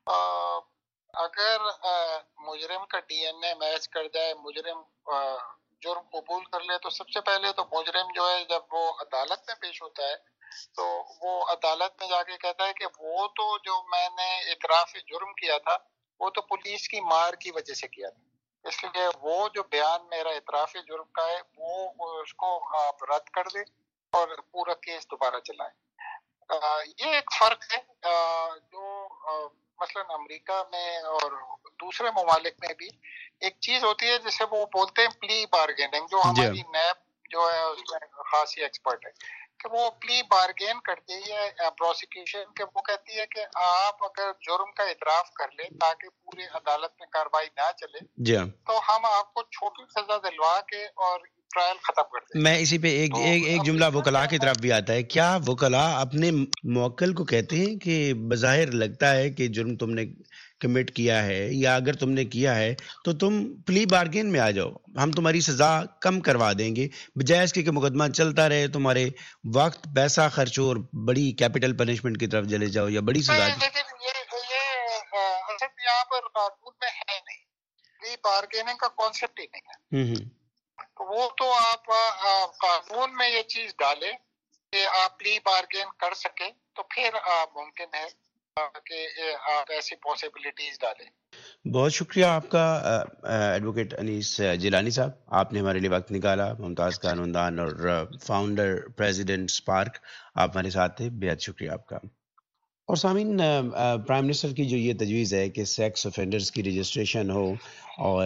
اگر مجرم کا ڈی این اے میچ کر جائے، مجرم جرم قبول کر لے، تو سب سے پہلے تو مجرم جو ہے جب وہ عدالت میں پیش ہوتا ہے تو وہ عدالت میں جا کے کہتا ہے کہ وہ تو جو میں نے اعتراف جرم کیا تھا وہ تو پولیس کی مار کی وجہ سے کیا تھا، اس لیے وہ جو بیان میرا اعتراف جرم کا ہے وہ اس کو آپ رد کر دیں اور پورا کیس دوبارہ چلائیں. یہ ایک فرق ہے جو مثلا امریکہ میں اور دوسرے ممالک میں بھی ایک چیز ہوتی ہے جسے وہ بولتے ہیں پلی بارگیننگ، جو ہماری نیب جو ہے اس میں خاصی ایکسپرٹ ہے کہ وہ پلی بارگین کرتی ہے پروسیکیوشن کہ وہ کہتی ہے کہ آپ اگر جرم کا اعتراف کر لیں تاکہ پورے عدالت میں کارروائی نہ چلے تو ہم آپ کو چھوٹی سزا دلوا کے اور ٹرائل ختم کر دیں. میں اسی پہ ایک جملہ وکلاء کی طرف بھی آتا ہے. کیا وکلاء اپنے موکل کو کہتے ہیں کہ بظاہر لگتا ہے کہ جرم تم نے کمٹ کیا ہے، یا اگر تم نے کیا ہے تو تم پلی بارگین میں آ جاؤ، ہم تمہاری سزا کم کروا دیں گے، بجائے اس کے کہ مقدمہ چلتا رہے، تمہارے وقت پیسہ خرچ ہو اور بڑی کیپٹل پنشمنٹ کی طرف چلے جاؤ یا بڑی سزا. لیکن یہ اصل یہاں پر قانون میں ہے نہیں، پلی بارگیننگ کا کانسیپٹ ہی نہیں ہے. وہ تو آپ قانون میں یہ چیز ڈالیں کہ آپ پلی بارگین کر سکیں تو پھر ممکن ہے کہ آپ ایسی پاسبلٹیز ڈالیں. بہت شکریہ آپ کا ایڈوکیٹ انیس جیلانی صاحب، آپ نے ہمارے لیے وقت نکالا. ممتاز قانوندان اور فاؤنڈر پریزیڈنٹ اسپارک، آپ ہمارے ساتھ تھے، بے حد شکریہ آپ کا. اور سامعین، پرائم منسٹر کی جو یہ تجویز ہے کہ سیکس offenders کی رجسٹریشن ہو اور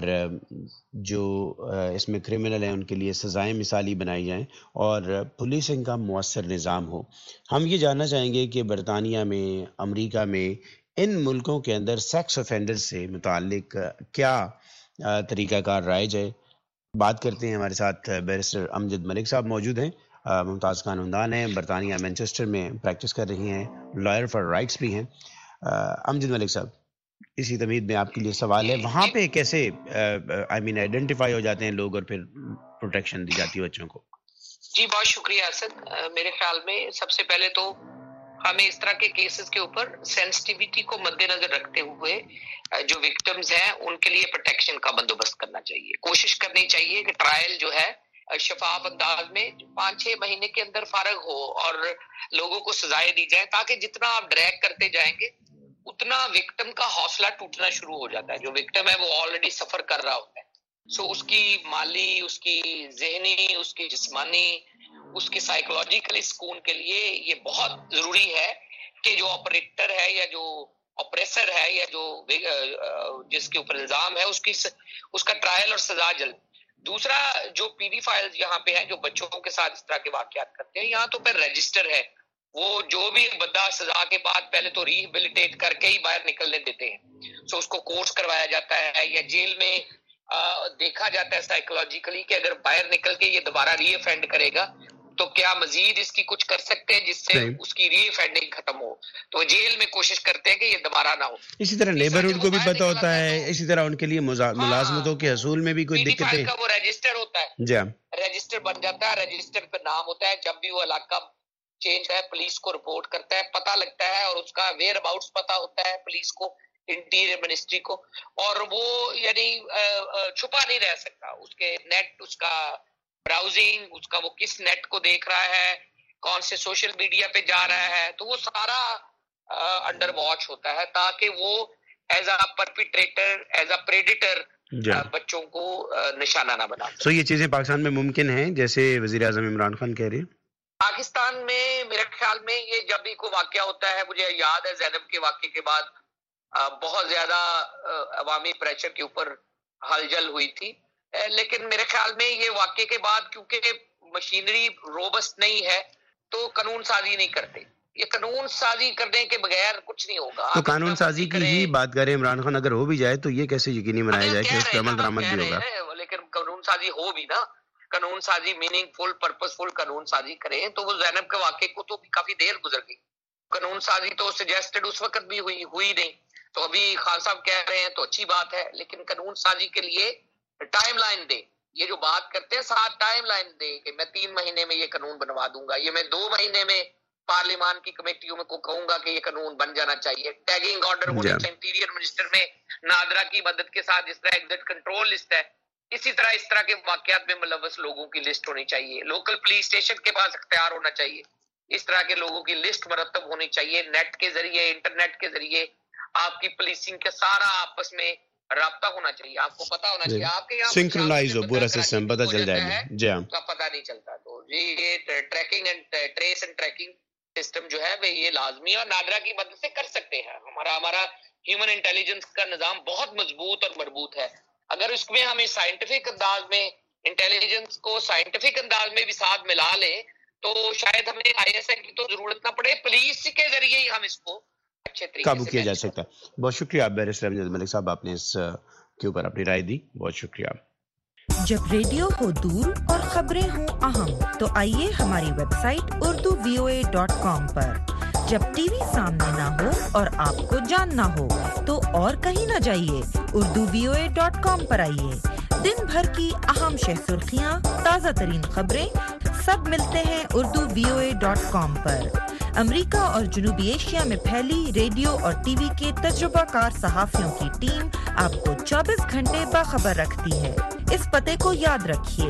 جو اس میں کرمنل ہیں ان کے لیے سزائیں مثالی بنائی جائیں اور پولیسنگ کا مؤثر نظام ہو، ہم یہ جاننا چاہیں گے کہ برطانیہ میں، امریکہ میں، ان ملکوں کے اندر سیکس offenders سے متعلق کیا طریقہ کار رائج ہے. بات کرتے ہیں. ہمارے ساتھ بیرسٹر امجد ملک صاحب موجود ہیں، ممتاز قانوندان ہیں، برطانیہ مینچسٹر میں پریکٹس کر رہی ہیں، لائر فار رائٹس بھی ہیں. امجد ملک صاحب، اسی تمید میں آپ کے لیے سوال ہے، وہاں پہ کیسے آئیڈینٹیفائی ہو جاتے ہیں لوگ اور پھر پروٹیکشن دی جاتی ہے بچوں کو؟ جی بہت شکریہ اسد. میرے خیال میں سب سے پہلے تو ہمیں اس طرح کے کیسز کے اوپر سینسٹیوٹی کو مد نظر رکھتے ہوئے جو وکٹمز ہیں ان کے لیے پروٹیکشن کا بندوبست کرنا چاہیے. کوشش کرنی چاہیے کہ ٹرائل جو ہے شفاف انداز میں 5-6 مہینے کے اندر فارغ ہو اور لوگوں کو سزائیں دی جائیں، تاکہ جتنا آپ ڈریگ کرتے جائیں گے اتنا وکٹم کا حوصلہ ٹوٹنا شروع ہو جاتا ہے. جو وکٹم ہے وہ آلریڈی سفر کر رہا ہوتا ہے، سو اس کی مالی، اس کی ذہنی، اس کی جسمانی، اس کی سائیکولوجیکل سکون کے لیے یہ بہت ضروری ہے کہ جو آپریٹر ہے یا جو اپریسر ہے یا جو جس کے اوپر الزام ہے اس کا ٹرائل اور سزا جلد. دوسرا، جو پی ڈی فائلز یہاں پہ ہیں جو بچوں کے ساتھ اس طرح کے واقعات کرتے ہیں، یہاں تو پھر رجسٹر ہے، وہ جو بھی بندہ سزا کے بعد پہلے تو ریہیبلیٹیٹ کر کے ہی باہر نکلنے دیتے ہیں. سو اس کو کورس کروایا جاتا ہے یا جیل میں دیکھا جاتا ہے سائیکولوجیکلی کہ اگر باہر نکل کے یہ دوبارہ ری ایفینڈ کرے گا تو کیا مزید اس کی کچھ کر سکتے ہیں جس سے اس کی ری ایفینڈنگ ختم ہو. تو جیل میں کوشش کرتے ہیں کہ یہ دوبارہ نہ ہو. اسی طرح نیبرہڈ کو بھی پتہ ہوتا ہے، اسی طرح ان کے لیے ملازمتوں کے حصول میں بھی کوئی دقتیں. کا وہ رجسٹر ہوتا ہے، जी, रजिस्टर बन जाता है, रजिस्टर पे नाम होता है, जब भी वो इलाका चेंज है पुलिस को रिपोर्ट करता है, पता लगता है और उसका वेयर अबाउट्स पता होता है पुलिस को, इंटीरियर मिनिस्ट्री को, और वो यानी छुपा नहीं रह सकता, उसके नेट, उसका ब्राउजिंग, उसका वो किस नेट को देख रहा है, कौन से सोशल मीडिया पे जा रहा है, तो वो सारा अंडर वॉच होता है ताकि वो as a perpetrator, as a predator बच्चों को निशाना ना बना। ये चीजें पाकिस्तान में मुमकिन हैं जैसे वजीर आजम इमरान खान कह रहे हैं? पाकिस्तान में मेरे ख्याल में ये जब भी कोई वाकया होता है, मुझे याद है ज़ैनब के वाकये के बाद बहुत ज्यादा अवामी प्रेशर के ऊपर हलचल हुई थी, लेकिन मेरे ख्याल में ये वाकये के बाद क्योंकि मशीनरी रोबस्ट नहीं है तो कानून साजी नहीं करते, ये कानून साजी करने के बगैर कुछ नहीं होगा। तो कानून साजी की ही बात करें इमरान खान, अगर हो भी जाए तो ये कैसे यकीनी बनाया जाए कि उस पर अमल दरामद भी होगा? लेकिन कानून साजी हो भी ना, कानून साजी मीनिंगफुल पर्पसफुल कानून साजी करें, तो वो ज़ैनब के वाकये को तो काफी देर गुजर गई, कानून साजी तो सजेस्टेड उस वक्त भी हुई नहीं, तो अभी खान साहब कह रहे हैं तो अच्छी बात है, लेकिन कानून साजी के लिए टाइम लाइन दे, ये जो बात करते हैं साथ टाइम लाइन दे कि मैं 3 महीने में ये कानून बनवा दूंगा, ये मैं 2 महीने में पार्लियामान की कमेटियों में को कहूंगा कि ये कानून बन जाना चाहिए, टैगिंग ऑर्डर होने चाहिए, इंटीरियर मिनिस्टर में नादरा की मदद के साथ जिस तरह एग्जिट कंट्रोल लिस्ट है, इसी तरह इस तरह के वाकयात में मुलव्वस लोगों की लिस्ट होनी चाहिए, लोकल पुलिस स्टेशन के पास इख्तियार होना चाहिए, इस तरह के लोगों की लिस्ट मरतब होनी चाहिए, नेट के जरिए, इंटरनेट के जरिए आपकी पुलिसिंग का सारा आपस में राब्ता होना चाहिए, आपको पता होना चाहिए, आपके यहाँ सिंक्रोनाइज हो पूरा सिस्टम, पता चल जाएगा जी हाँ, पता नहीं चलता, तो ये tracking and trace and tracking system जो है वे ये लाजमी और नादरा की मदद से कर सकते हैं। हमारा ह्यूमन इंटेलिजेंस का निजाम बहुत मजबूत और मजबूत है, अगर इसमें हमें साइंटिफिक अंदाज में इंटेलिजेंस को साइंटिफिक अंदाज में भी साथ मिला ले तो शायद हमें ISI की तो जरूरत ना पड़े, पुलिस के जरिए ही हम इसको अच्छे तरीके काबू किया जा सकता है। बहुत शुक्रिया बैरिस्टर अमजद मलिक साहब, आपने इस के ऊपर अपनी राय दी, बहुत शुक्रिया। जब रेडियो हो दूर और खबरें हो अहम, तो आइए हमारी वेबसाइट urduvoa.com पर। जब टीवी सामने ना हो और आपको जानना हो तो और कहीं ना जाइए, urduvoa.com पर आइए। दिन भर की अहम सुर्खियां, ताज़ा तरीन खबरें सब मिलते हैं urduvoa.com पर। अमेरिका और जनूबी एशिया में फैली रेडियो और टीवी के तजुर्बाकार सहाफियों की टीम आपको 24 घंटे बाखबर रखती है। इस पते को याद रखिए,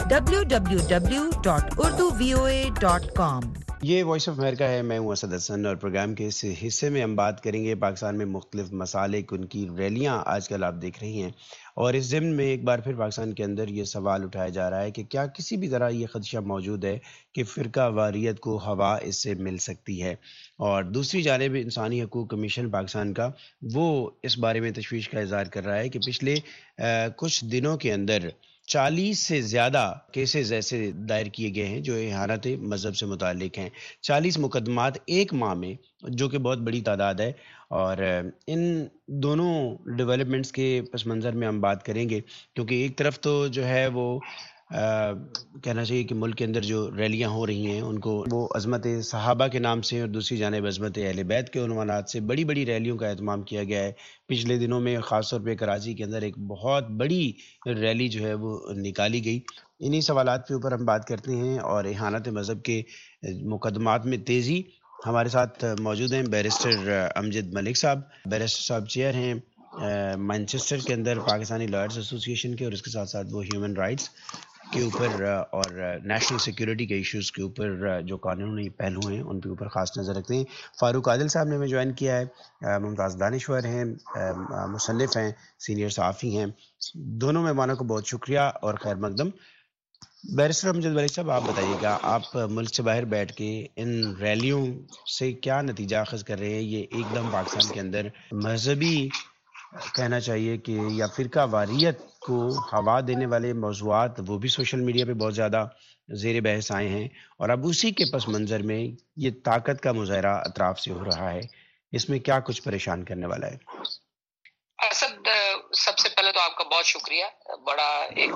www.urduvoa.com। ये वॉइस ऑफ अमेरिका है, मैं हूं असद हसन, और प्रोग्राम के इस हिस्से में हम बात करेंगे पाकिस्तान में मुख्तलिफ मसालिक, उनकी रैलियां आजकल आप देख रही हैं, और इस ज़िम्न में एक बार फिर पाकिस्तान के अंदर ये सवाल उठाया जा रहा है कि क्या किसी भी तरह ये खदशा मौजूद है कि फ़िरका वारियत को हवा इससे मिल सकती है। और दूसरी जानिब इंसानी हकूक़ कमीशन पाकिस्तान का वो इस बारे में तशवीश का इज़हार कर रहा है कि पिछले कुछ दिनों के अंदर 40 से ज़्यादा केसेस ऐसे दायर किए गए हैं जो इहानत मज़हब से मुतालिक हैं। 40 मुकदमात एक माह में, जो कि बहुत बड़ी तादाद है। और इन दोनों डेवलपमेंट्स के पस मंज़र में हम बात करेंगे, क्योंकि एक तरफ तो जो है वो कहना चाहिए कि मुल्क के अंदर जो रैलियां हो रही हैं उनको वो अज़मत सहाबा के नाम से, और दूसरी जानिब अज़मत अहले बैत के उन्वानात से बड़ी बड़ी रैलियों का एहतमाम किया गया है। पिछले दिनों में ख़ास तौर पे कराची के अंदर एक बहुत बड़ी रैली जो है वो निकाली गई। इन्हीं सवालात के ऊपर हम बात करते हैं और इहानत मज़हब के मुकदमात में तेज़ी। हमारे साथ मौजूद हैं बैरिस्टर अमजद मलिक साहब। बैरिस्टर साहब चेयर हैं मैनचेस्टर के अंदर पाकिस्तानी लॉयर्स एसोसिएशन के, और इसके साथ साथ वो ह्यूमन राइट्स के ऊपर और नेशनल सिक्योरिटी के इश्यूज़ के ऊपर जो कानूनी पहलू हैं उन के ऊपर ख़ास नज़र रखते हैं। फ़ारूक आदिल साहब ने हमें ज्वाइन किया है, मुमताज़ दानिश्वर हैं, मुसन्निफ़ हैं, सीनियर सहाफ़ी हैं। दोनों मेहमानों को बहुत शुक्रिया और खैर मकदम। बैरिस्टर अमजद मलिक साहब, आप बताइएगा, आप मुल्क से बाहर बैठ के इन रैलियों से क्या नतीजा अखज़ कर रहे हैं? ये एकदम पाकिस्तान के अंदर मजहबी कहना चाहिए कि या फ़िरका वारियत को हवा देने वाले मौज़ूआत वो भी सोशल मीडिया पे बहुत ज़्यादा ज़ेर बहस आए हैं, और अब उसी के पस मंज़र में ये ताकत का मुज़ाहरा अतराफ़ से हो रहा है। इसमें क्या कुछ परेशान करने वाला है? असद, सबसे पहले तो आपका बहुत शुक्रिया, बड़ा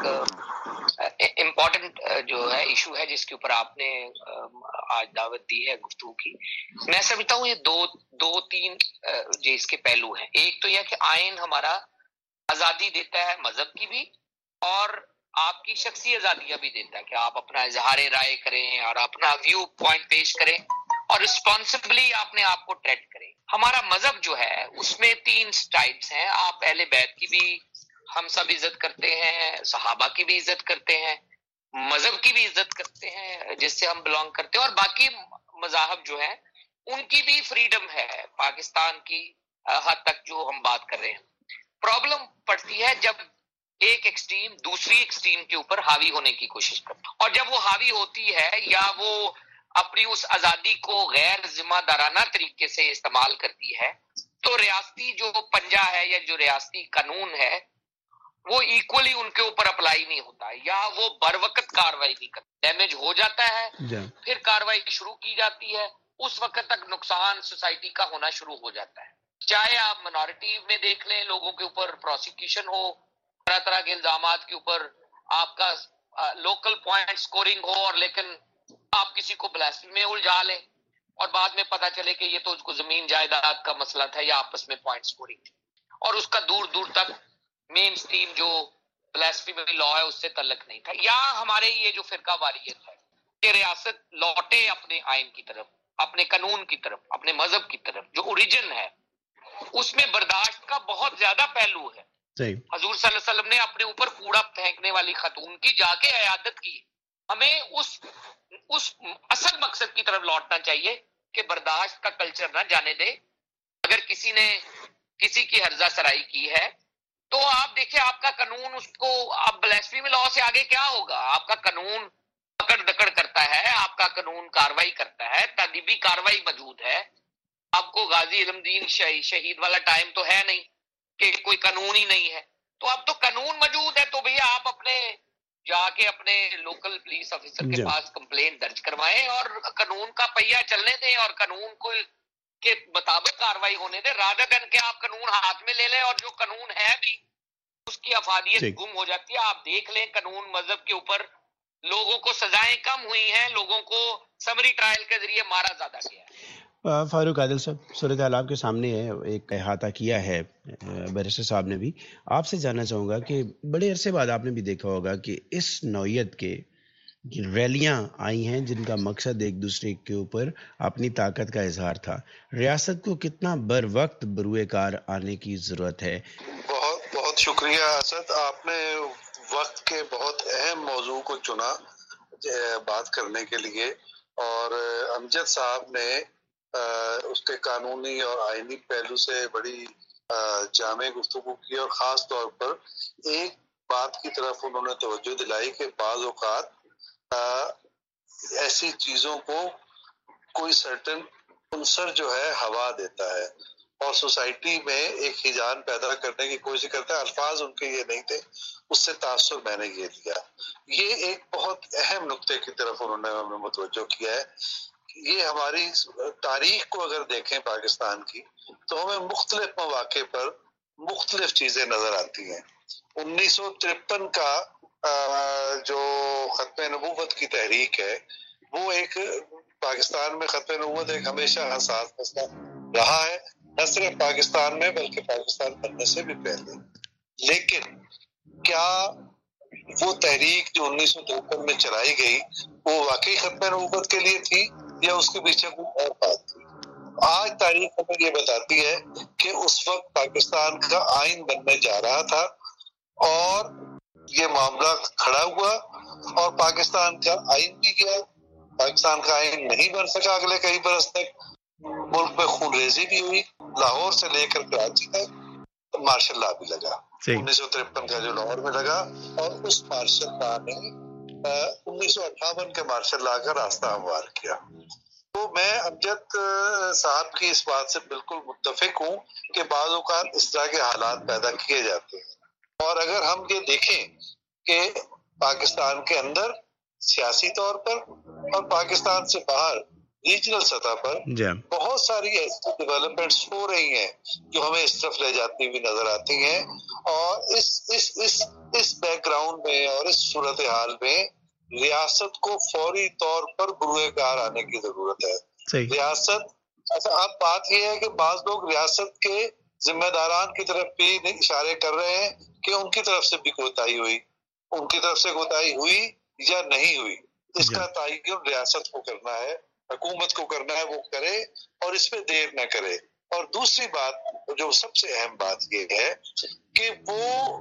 एक इम्पोर्टेंट जो है इशू है जिसके ऊपर आपने आज दावत दी है गुफ्तगू की। मैं समझता हूँ ये दो तीन जो इसके पहलू हैं। एक तो यह कि आइन हमारा आजादी देता है मजहब की भी, और آپ کی شخصی آزادیاں بھی دیتا ہے کہ آپ اپنا اظہار رائے کریں اور اپنا ویو پوائنٹ پیش کریں اور رسپانسبلی اپنے آپ کو ٹریٹ کریں. ہمارا مذہب جو ہے اس میں 3 ٹائپس ہیں. آپ اہل بیت کی بھی ہم سب عزت کرتے ہیں, صحابہ کی بھی عزت کرتے ہیں, مذہب کی بھی عزت کرتے ہیں جس سے ہم بلانگ کرتے ہیں, اور باقی مذاہب جو ہیں ان کی بھی فریڈم ہے پاکستان کی حد تک جو ہم بات کر رہے ہیں. پرابلم پڑتی ہے جب ایک ایکسٹریم دوسری ایکسٹریم کے اوپر حاوی ہونے کی کوشش کرتا ہے, اور جب وہ حاوی ہوتی ہے یا وہ اپنی اس آزادی کو غیر ذمہ دارانہ طریقے سے استعمال کرتی ہے, تو ریاستی جو پنجہ ہے یا جو ریاستی قانون ہے وہ ایکولی ان کے اوپر اپلائی نہیں ہوتا, یا وہ بر وقت کاروائی نہیں کرتا. ڈیمیج ہو جاتا ہے, پھر کاروائی شروع کی جاتی ہے, اس وقت تک نقصان سوسائٹی کا ہونا شروع ہو جاتا ہے. چاہے آپ منارٹی میں دیکھ لیں, لوگوں کے اوپر پروسیکیوشن ہو طرح طرح کے الزامات کے اوپر, آپ کا لوکل پوائنٹ سکورنگ ہو, اور لیکن آپ کسی کو بلاسفیمی میں الجھا لیں اور بعد میں پتا چلے کہ یہ تو اس کو زمین جائیداد کا مسئلہ تھا یا آپس میں پوائنٹ سکورنگ تھی, اور اس کا دور دور تک مین سٹریم جو بلاسفیمی لا ہے اس سے تعلق نہیں تھا. یا ہمارے یہ جو فرقہ واریت ہے کہ ریاست لوٹے اپنے آئین کی طرف, اپنے قانون کی طرف, اپنے مذہب کی طرف, جو اوریجن ہے اس میں برداشت کا بہت زیادہ پہلو ہے. حضور صلی اللہ علیہ وسلم نے اپنے اوپر کوڑا پھینکنے والی خاتون کی جا کے عیادت کی. ہمیں اس اصل مقصد کی طرف لوٹنا چاہیے کہ برداشت کا کلچر نہ جانے دے. اگر کسی نے کسی کی ہرزہ سرائی کی ہے تو آپ دیکھیں آپ کا قانون اس کو, اب بلاسفیمی لا سے آگے کیا ہوگا؟ آپ کا قانون پکڑ دکڑ کرتا ہے, آپ کا قانون کاروائی کرتا ہے, تادیبی کاروائی موجود ہے. آپ کو غازی علم دین شہید والا ٹائم تو ہے نہیں کہ کوئی قانون ہی نہیں ہے, تو اب تو قانون موجود ہے, تو بھیا آپ اپنے جا کے اپنے لوکل پولیس آفیسر کے پاس کمپلین درج کروائیں اور قانون کا پہیہ چلنے دیں اور قانون کو کے مطابق کاروائی ہونے دیں, رادر دین کہ آپ قانون ہاتھ میں لے لیں اور جو قانون ہے بھی اس کی افادیت گم ہو جاتی ہے. آپ دیکھ لیں قانون مذہب کے اوپر لوگوں کو سزائیں کم ہوئی ہیں, لوگوں کو سمری ٹرائل کے ذریعے مارا زیادہ گیا ہے. فاروق عادل صاحب, صورتحال آپ کے سامنے ہے, ایک احاطہ کیا ہے بیرسٹر صاحب نے بھی. آپ سے جاننا چاہوں گا کہ بڑے عرصے بعد آپ نے بھی دیکھا ہوگا کہ اس نوعیت کے ریلیاں آئی ہیں جن کا مقصد ایک دوسرے کے اوپر اپنی طاقت کا اظہار تھا. ریاست کو کتنا بر وقت بروئے کار آنے کی ضرورت ہے؟ بہت بہت شکریہ اسد, آپ نے وقت کے بہت اہم موضوع کو چنا بات کرنے کے لیے, اور امجد صاحب نے اس کے قانونی اور آئینی پہلو سے بڑی جامع گفتگو کی, اور خاص طور پر ایک بات کی طرف انہوں نے توجہ دلائی کہ بعض اوقات ایسی چیزوں کو کوئی سرٹن عنصر جو ہے ہوا دیتا ہے اور سوسائٹی میں ایک ہیجان پیدا کرنے کی کوشش کرتا ہے. الفاظ ان کے یہ نہیں تھے, اس سے تاثر میں نے یہ لیا. یہ ایک بہت اہم نقطے کی طرف انہوں نے ہمیں متوجہ کیا ہے. یہ ہماری تاریخ کو اگر دیکھیں پاکستان کی تو ہمیں مختلف مواقع پر مختلف چیزیں نظر آتی ہیں. 1953 کا جو ختم نبوت کی تحریک ہے وہ ایک پاکستان میں ختم نبوت ایک ہمیشہ حساس مسئلہ رہا ہے, نہ صرف پاکستان میں بلکہ پاکستان بننے سے بھی پہلے. لیکن کیا وہ تحریک جو 1953 میں چلائی گئی وہ واقعی ختم نبوت کے لیے تھی یا اس کے پیچھے کوئی اور بات تھی؟ آج تاریخ ہمیں یہ بتاتی ہے کہ اس وقت پاکستان کا آئین بننے جا رہا تھا اور یہ معاملہ کھڑا ہوا اور پاکستان کا آئین بھی گیا. پاکستان کا آئین نہیں بن سکا اگلے کئی برس تک. ملک میں خون ریزی بھی ہوئی, لاہور سے لے کر کراچی تک مارشل لا بھی لگا 1953 کا جو لاہور میں لگا, اور اس مارشل لا نے 1958 کے مارشل لا کا راستہ ہموار کیا. تو میں امجد صاحب کی اس بات سے بالکل متفق ہوں کہ بعض اوقات اس طرح کے حالات پیدا کیے جاتے ہیں, اور اگر ہم یہ دیکھیں کہ پاکستان کے اندر سیاسی طور پر اور پاکستان سے باہر ریجنل سطح پر بہت ساری ایسی ڈیولپمنٹس ہو رہی ہیں جو ہمیں اس طرف لے جاتی ہوئی نظر آتی ہیں, اور اس بیک گراؤنڈ میں اور اس صورتحال میں ریاست کو فوری طور پر بروئے کار آنے کی ضرورت ہے. ریاست اب بات یہ ہے کہ بعض لوگ ریاست کے ذمہ داران کی طرف بھی اشارے کر رہے ہیں کہ ان کی طرف سے بھی کوتاہی ہوئی. उनकी तरफ से कोताही हुई या नहीं हुई, इसका तयन रियासत को करना है, हुकूमत को करना है, वो करे और इसमें देर न करे। और दूसरी बात जो सबसे अहम बात ये है कि वो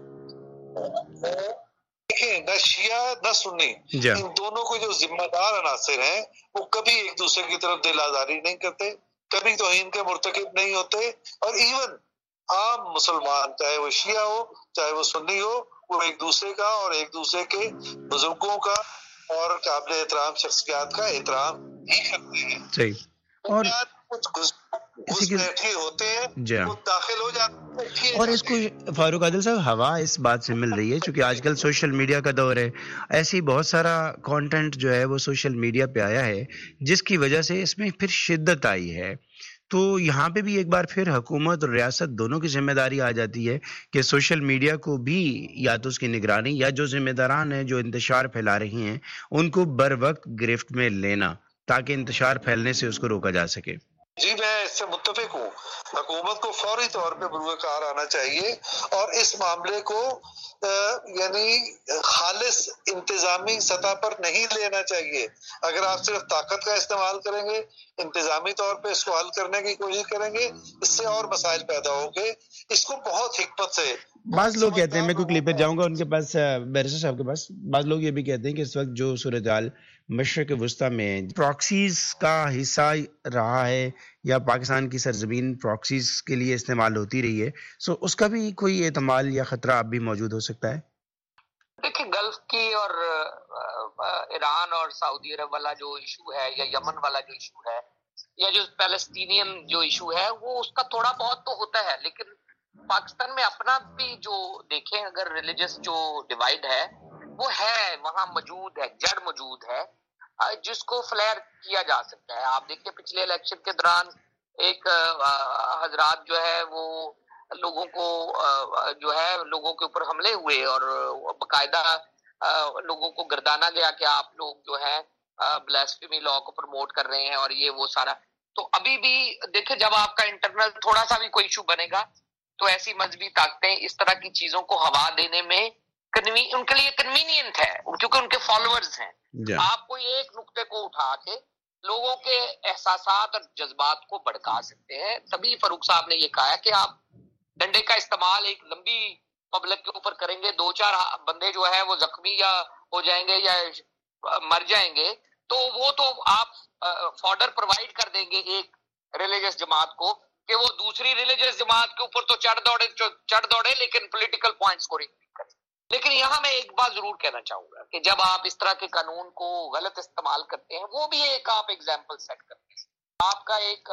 देखिए न शिया न सुन्नी, इन दोनों को जो जिम्मेदार अनासर हैं वो कभी एक दूसरे की तरफ दिल आजारी नहीं करते, कभी तौहीन के मुर्तकिब नहीं होते। और इवन आम मुसलमान चाहे वो शिया हो चाहे वो सुन्नी हो, वो एक दूसरे का और एक दूसरे के बुजुर्गों का और काबिल एहतराम शख्सियत का एहतराम ही करते हैं। सही। और कुछ घुसपैठे होते हैं, वो दाखिल हो जाते हैं। और इसको फारूक आदिल साहब हवा इस बात से मिल रही है क्योंकि आजकल सोशल मीडिया का दौर है, ऐसी बहुत सारा कंटेंट जो है वो सोशल मीडिया पे आया है जिसकी वजह से इसमें फिर शिद्दत आई है। तो यहाँ पे भी एक बार फिर हुकूमत और रियासत दोनों की जिम्मेदारी आ जाती है कि सोशल मीडिया को भी या तो उसकी निगरानी या जो जिम्मेदारान हैं जो इंतशार फैला रही हैं उनको बर वक्त गिरफ्त में लेना ताकि इंतशार फैलने से उसको रोका जा सके। जी मैं इससे मुत्तफिक हूँ, हुकूमत को फौरी तौर पे बुरुकार आना चाहिए और इस मामले को यानी खालिस इंतजामी सतह पर नहीं लेना चाहिए। अगर आप सिर्फ ताकत का इस्तेमाल करेंगे, इंतजामी तौर पे इसको हल करने की कोशिश करेंगे, इससे और मसाइल पैदा होंगे। इसको बहुत हिकमत से बाज़ लोग कहते हैं, मैं कोई क्लिप पे जाऊंगा उनके पास, बैरिस्टर साहब के पास, बाज़ लोग ये भी कहते हैं कि इस वक्त जो सूरत-ए-हाल मशरिक़ वुस्ता में प्रॉक्सीज का हिस्सा रहा है या पाकिस्तान की सरजमीन प्रॉक्सीज के लिए इस्तेमाल होती रही है, सो उसका भी कोई एहतमाल या खतरा अब भी मौजूद हो सकता है? देखिए गल्फ की और ईरान और सऊदी अरब वाला जो इशू है या यमन वाला जो इशू है या जो पैलेस्टीनियन जो इशू है वो उसका थोड़ा बहुत तो होता है, लेकिन पाकिस्तान में अपना भी जो देखें अगर रिलीजियस जो डिवाइड है वो है, वहां मौजूद है, जड़ मौजूद है जिसको फ्लेयर किया जा सकता है। आप देखिए पिछले इलेक्शन के दौरान एक हजरात जो है वो लोगों को जो है लोगों के ऊपर हमले हुए और बाकायदा लोगों को गर्दाना गया कि आप लोग जो है ब्लास्फेमी लॉ को प्रमोट कर रहे हैं और ये वो सारा। तो अभी भी देखिए जब आपका इंटरनल थोड़ा सा भी कोई इशू बनेगा तो ऐसी मजहबी ताकतें इस तरह की चीजों को हवा देने में उनके लिए कन्वीनियंट है क्योंकि उनके फॉलोअर्स हैं। आप कोई एक नुक्ते को उठा के लोगों के एहसासात और जज्बात को भड़का सकते हैं। तभी फारूक साहब ने ये कहा है कि आप डंडे का इस्तेमाल एक लंबी पब्लिक के ऊपर करेंगे, 2-4 बंदे जो है वो जख्मी या हो जाएंगे या मर जाएंगे, तो वो तो आप फॉर्डर प्रोवाइड कर देंगे एक रिलीजियस जमात को कि वो दूसरी रिलीजियस जमात के ऊपर तो चढ़ दौड़े लेकिन पॉलिटिकल पॉइंट स्कोरिंग नहीं करे। लेकिन यहाँ मैं एक बात जरूर कहना चाहूंगा कि जब आप इस तरह के कानून को गलत इस्तेमाल करते हैं, वो भी एक आप एग्जाम्पल सेट करते हैं। आपका एक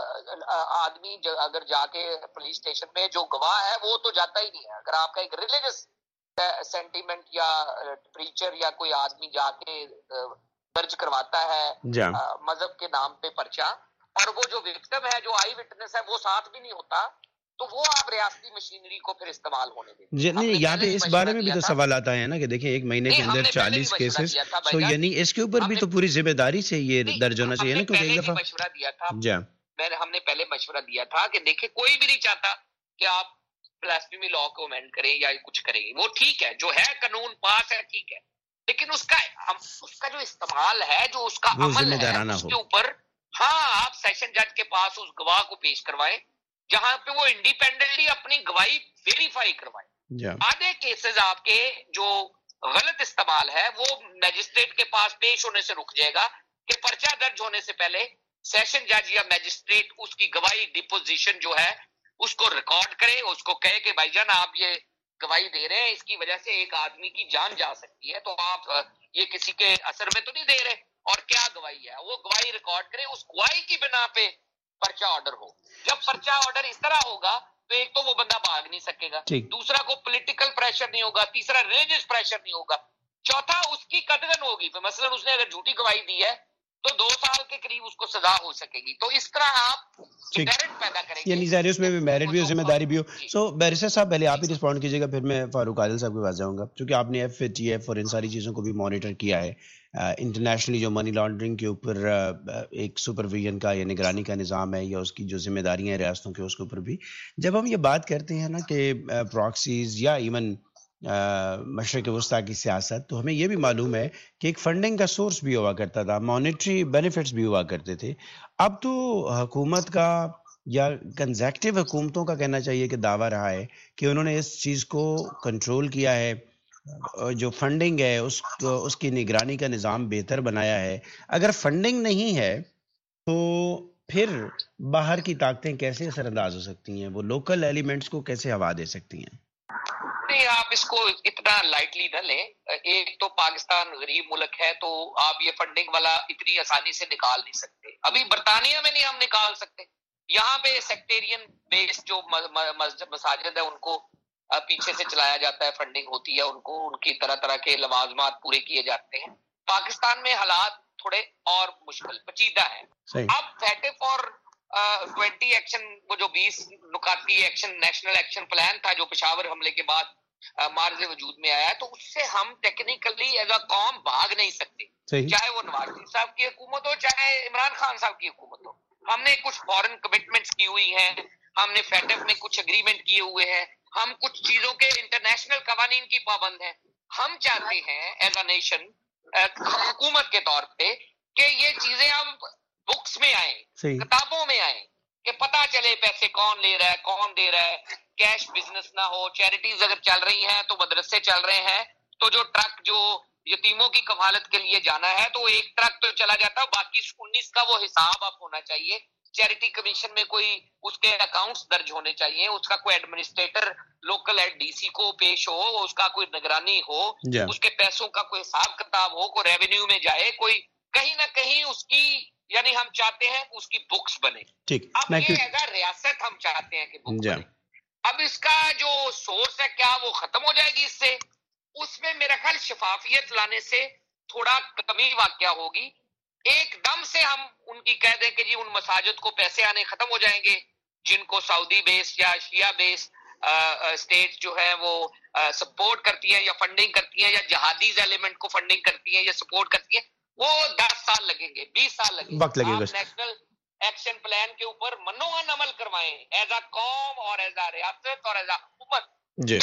आदमी अगर जाके पुलिस स्टेशन में जो गवाह है वो तो जाता ही नहीं है। अगर आपका एक रिलीजियस सेंटीमेंट या प्रीचर या कोई आदमी जाके दर्ज करवाता है मजहब के नाम पे पर्चा और वो जो विक्टिम है जो आई विटनेस है वो साथ भी नहीं होता, तो वो आप रियासती मशीनरी को फिर इस्तेमाल होने देंगे। नहीं, यहाँ पे इस बारे में भी तो सवाल आता है ना कि देखिए एक महीने के अंदर 40 केसेस, तो यानी इसके ऊपर भी तो पूरी जिम्मेदारी से ये दर्ज होना चाहिए ना, क्योंकि एक दफा मशवरा दिया था हमने पहले मशवरा दिया था कि देखिए कोई भी नहीं चाहता कि आप ब्लास्फेमी लॉ को अमेंड करें या कुछ करें, वो ठीक है जो है कानून पास है ठीक है, लेकिन उसका जो इस्तेमाल है जो उसका अमल है उसके ऊपर आप सेशन जज के पास उस गवाह को पेश करवाएं जहां पे वो इंडिपेंडेंटली अपनी गवाही वेरीफाई करवाएं। आधे केसेस आपके जो गलत इस्तेमाल है वो मैजिस्ट्रेट के पास पेश होने से रुक जाएगा कि पर्चा दर्ज होने से पहले सेशन जज या मैजिस्ट्रेट उसकी गवाही डिपोजिशन जो है उसको रिकॉर्ड करे, उसको कहे कि भाईजान आप ये गवाही दे रहे हैं, इसकी वजह से एक आदमी की जान जा सकती है, तो आप ये किसी के असर में तो नहीं दे रहे, और क्या गवाही है वो गवाही रिकॉर्ड करे, उस गवाही की बिना पे पर्चा ऑर्डर हो। जब पर्चा ऑर्डर इस तरह होगा तो एक तो वो बंदा भाग नहीं सकेगा, दूसरा को पॉलिटिकल प्रेशर नहीं होगा, तीसरा रिलीजियस प्रेशर नहीं होगा, चौथा उसकी कटगन होगी। मसलन उसने अगर झूठी गवाही दी है तो 2 साल के करीब उसको सजा हो सकेगी। तो इस तरह आप डेटरेंट पैदा करेंगे, यानी ज़ाहिर उसमें भी मेरिट भी हो, जिम्मेदारी भी हो। सो बैरिस्टर साहब पहले आप ही रिस्पॉन्ड कीजिएगा, फिर मैं फारूक आदिल साहब के पास जाऊंगा, क्योंकि आपने FATF और इन सारी चीज़ों को भी मॉनिटर किया है। इंटरनेशनली जो मनी लॉन्ड्रिंग के ऊपर एक सुपरविजन का या निगरानी का निज़ाम है या उसकी जो जिम्मेदारियां हैं रियासतों के, उसके ऊपर भी जब हम ये बात करते हैं ना कि प्रॉक्सीज या इवन مشرق وسطیٰ کی سیاست، تو ہمیں یہ بھی معلوم ہے کہ ایک فنڈنگ کا سورس بھی ہوا کرتا تھا، مانیٹری بینیفٹس بھی ہوا کرتے تھے. اب تو حکومت کا یا کنزیکٹو حکومتوں کا کہنا چاہیے کہ دعویٰ رہا ہے کہ انہوں نے اس چیز کو کنٹرول کیا ہے، جو فنڈنگ ہے اس کی نگرانی کا نظام بہتر بنایا ہے. اگر فنڈنگ نہیں ہے تو پھر باہر کی طاقتیں کیسے اثر انداز ہو سکتی ہیں؟ وہ لوکل ایلیمنٹس کو کیسے ہوا دے سکتی ہیں؟ نہیں، آپ اس کو اتنا لائٹلی نہ لیں. ایک تو پاکستان غریب ملک ہے، تو آپ یہ فنڈنگ والا اتنی آسانی سے نکال نہیں سکتے. ابھی برطانیہ میں نہیں ہم نکال سکتے. یہاں پہ سیکٹیرین بیس جو مساجد ہے ان کو پیچھے سے چلایا جاتا ہے، فنڈنگ ہوتی ہے ان کو، ان کی طرح طرح کے لوازمات پورے کیے جاتے ہیں. پاکستان میں حالات تھوڑے اور مشکل پیچیدہ ہیں. اب فیٹف اور 20 ایکشن، وہ جو 20 نکاتی ایکشن، نیشنل ایکشن پلان تھا جو پشاور حملے کے بعد مارز وجود میں آیا ہے، تو اس سے ہم ٹیکنیکلی ایز اے قوم بھاگ نہیں سکتے، چاہے وہ نواز شریف صاحب کی حکومت ہو چاہے عمران خان صاحب کی حکومت ہو. ہم نے کچھ فورن کمٹمنٹس کی ہوئی ہیں، ہم نے فیٹف میں کچھ اگریمنٹ کیے ہوئے ہیں، ہم کچھ چیزوں کے انٹرنیشنل قوانین کی پابند ہیں. ہم چاہتے ہیں ایز اے نیشن، حکومت کے طور پہ، کہ یہ چیزیں اب بکس میں آئیں، کتابوں میں آئیں، کہ پتہ چلے پیسے کون لے رہا ہے، کون دے رہا ہے. کیش بزنس نہ ہو. چیریٹیز اگر چل رہی ہیں تو مدرسے چل رہے ہیں، تو جو ٹرک جو یتیموں کی کفالت کے لیے جانا ہے تو ایک ٹرک تو چلا جاتا ہے، باقی 19 کا وہ حساب اب ہونا چاہیے. چیریٹی کمیشن میں کوئی اس کے اکاؤنٹس درج ہونے چاہیے، اس کا کوئی ایڈمنسٹریٹر لوکل ڈی سی کو پیش ہو، اس کا کوئی نگرانی ہو، اس کے پیسوں کا کوئی حساب کتاب ہو، کوئی ریونیو میں جائے، کوئی کہیں نہ کہیں اس کی، یعنی ہم چاہتے ہیں کہ اس کی بکس بنے. اب یہ ایسا ریاست ہم چاہتے ہیں کہ بکس بنے. اب اس کا جو سورس ہے کیا وہ ختم ہو جائے گی اس سے؟ اس میں میرا خیال شفافیت لانے سے تھوڑا کمی واقع ہوگی. ایک دم سے ہم ان کی کہہ دیں کہ جی ان مساجد کو پیسے آنے ختم ہو جائیں گے جن کو سعودی بیس یا شیعہ بیس اسٹیٹ جو ہے وہ سپورٹ کرتی ہیں یا فنڈنگ کرتی ہیں، یا جہادیز ایلیمنٹ کو فنڈنگ کرتی ہیں یا سپورٹ کرتی ہیں. وہ 10 سال لگیں گے، 20 سال لگیں گے. وقت لگے گا. نیشنل ایکشن پلان کے اوپر منوان عمل کروائیں ایز اے قوم اور ایز اے ریاست اور ایز اے حکومت. جی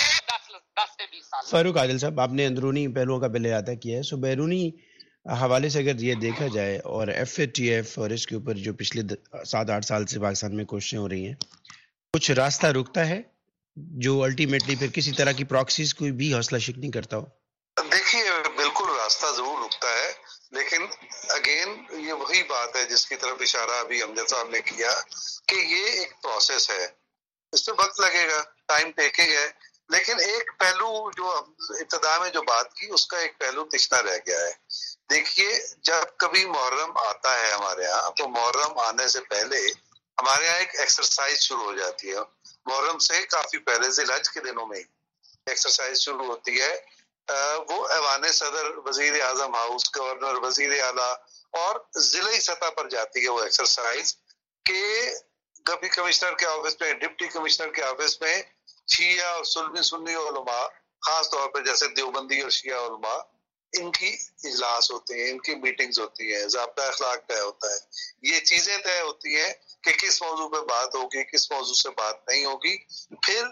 10 سے 20 سال. فاروق عادل صاحب، آپ نے اندرونی پہلوؤں کا پہلے احاطہ کیا ہے، سو بیرونی حوالے سے اگر یہ دیکھا جائے اور ایف اے ٹی ایف اور اس کے اوپر جو پچھلے 7-8 سال سے پاکستان میں کوششیں ہو رہی ہیں، کچھ راستہ رکتا ہے جو الٹیمیٹلی پھر کسی طرح کی پراکسیز کوئی بھی حوصلہ شک نہیں کرتا ہو؟ دیکھیے، بالکل راستہ ضرور رکتا ہے، لیکن اگین یہ وہی بات ہے جس کی طرف اشارہ ابھی امجد صاحب نے کیا کہ یہ ایک پروسیس ہے، اس میں وقت لگے گا، ٹائم ٹیکنگ ہے. لیکن ایک پہلو جو ابتدا میں جو بات کی اس کا ایک پہلو تشنا رہ گیا ہے. دیکھیے، جب کبھی محرم آتا ہے ہمارے ہاں، تو محرم آنے سے پہلے ہمارے ہاں ایک ایکسرسائز شروع ہو جاتی ہے. محرم سے کافی پہلے ذی الحج کے دنوں میں ایکسرسائز شروع ہوتی ہے. وہ ایوان صدر، وزیر اعظم ہاؤس، گورنر، وزیر اعلیٰ اور ضلعی سطح پر جاتی ہے وہ ایکسرسائز، کہ کبھی کمشنر کے آفس میں، ڈپٹی کمشنر کے آفس میں شیعہ اور سنی علماء، خاص طور پر جیسے دیوبندی اور شیعہ علماء، ان کی اجلاس ہوتے ہیں، ان کی میٹنگز ہوتی ہیں، ضابطہ اخلاق طے ہوتا ہے. یہ چیزیں طے ہوتی ہیں کہ کس موضوع پہ بات ہوگی، کس موضوع سے بات نہیں ہوگی. پھر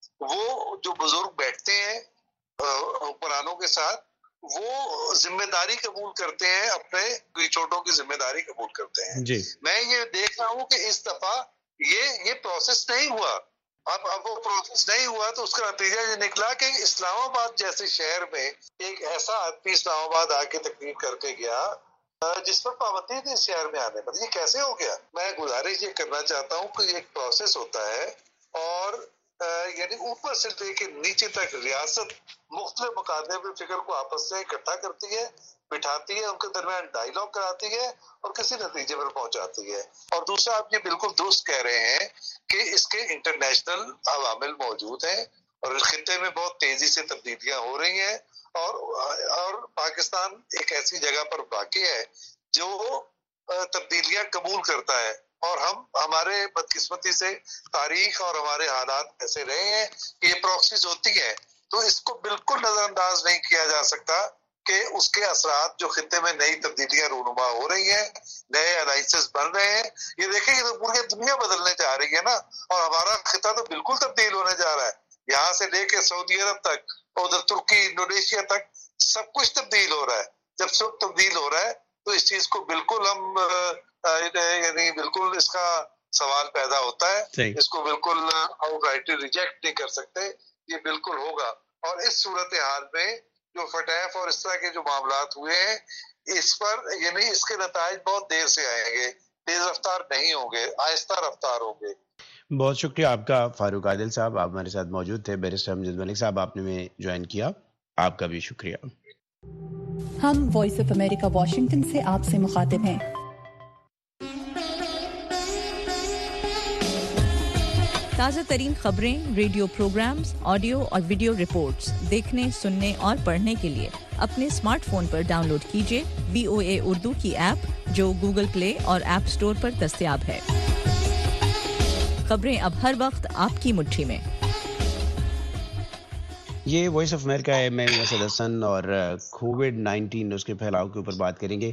وہ جو بزرگ بیٹھتے ہیں حکمرانوں کے ساتھ، وہ ذمہ داری قبول کرتے ہیں، اپنے چھوٹوں کی ذمہ داری قبول کرتے ہیں. جی میں یہ دیکھ رہا ہوں کہ اس دفعہ یہ پروسیس نہیں ہوا. اب وہ پروسیس نہیں ہوا تو اس کا نتیجہ یہ نکلا کہ اسلام آباد جیسے شہر میں ایک ایسا آدمی اسلام آباد آ کے تقریر کر کے گیا جس پر پابندی تھی اس شہر میں آنے پر. یہ کیسے ہو گیا؟ میں گزارش یہ کرنا چاہتا ہوں کہ ایک پروسیس ہوتا ہے، اور یعنی اوپر سے لے کے نیچے تک ریاست مختلف مقاصد فکر کو آپس سے اکٹھا کرتی ہے، بٹھاتی ہے، ان کے درمیان ڈائیلاگ کراتی ہے اور کسی نتیجے پر پہنچاتی ہے. اور دوسرا، آپ یہ بالکل درست کہہ رہے ہیں کہ اس کے انٹرنیشنل عوامل موجود ہیں اور اس خطے میں بہت تیزی سے تبدیلیاں ہو رہی ہیں، اور پاکستان ایک ایسی جگہ پر واقع ہے جو تبدیلیاں قبول کرتا ہے. اور ہمارے بدقسمتی سے تاریخ اور ہمارے حالات ایسے رہے ہیں کہ یہ پراکسیز ہوتی ہیں، تو اس کو بالکل نظر انداز نہیں کیا جا سکتا کہ اس کے اثرات جو خطے میں نئی تبدیلیاں رونما ہو رہی ہیں، نئے الائنسز بن رہے ہیں. یہ دیکھیں، یہ تو پوری دنیا بدلنے جا رہی ہے نا، اور ہمارا خطہ تو بالکل تبدیل ہونے جا رہا ہے. यहाँ से लेके सऊदी अरब तक, उधर तुर्की, इंडोनेशिया तक सब कुछ तब्दील हो रहा है। जब सब तब्दील हो रहा है तो इस चीज को बिल्कुल हम यानी बिल्कुल इसका सवाल पैदा होता है, इसको बिल्कुल आउटराइटली रिजेक्ट नहीं कर सकते, ये बिल्कुल होगा। और इस सूरत हाल में जो फटैफ और इस तरह के जो मामलात हुए हैं, इस पर यानी इसके नताइज बहुत देर से आएंगे, तेज रफ्तार नहीं होंगे, आहिस्ता रफ्तार होंगे। बहुत शुक्रिया आपका फारूक आदिल साहब, आप हमारे साथ मौजूद थे। बैरिस्टर अमजद मलिक साहब, आपने में ज्वाइन किया, आपका भी शुक्रिया। हम वॉइस ऑफ अमेरिका वाशिंगटन से आपसे मुखातिब हैं। ताज़ा तरीन खबरें, रेडियो प्रोग्राम्स, ऑडियो और वीडियो रिपोर्ट्स देखने, सुनने और पढ़ने के लिए अपने स्मार्टफोन पर डाउनलोड कीजिए VOA उर्दू की ऐप, जो गूगल प्ले और ऐप स्टोर पर दस्तयाब है। खबरें अब हर वक्त आपकी मुट्ठी में। ये वॉइस ऑफ अमेरिका है, मैं असद हसन, और कोविड-19 उसके फैलाव के ऊपर बात करेंगे।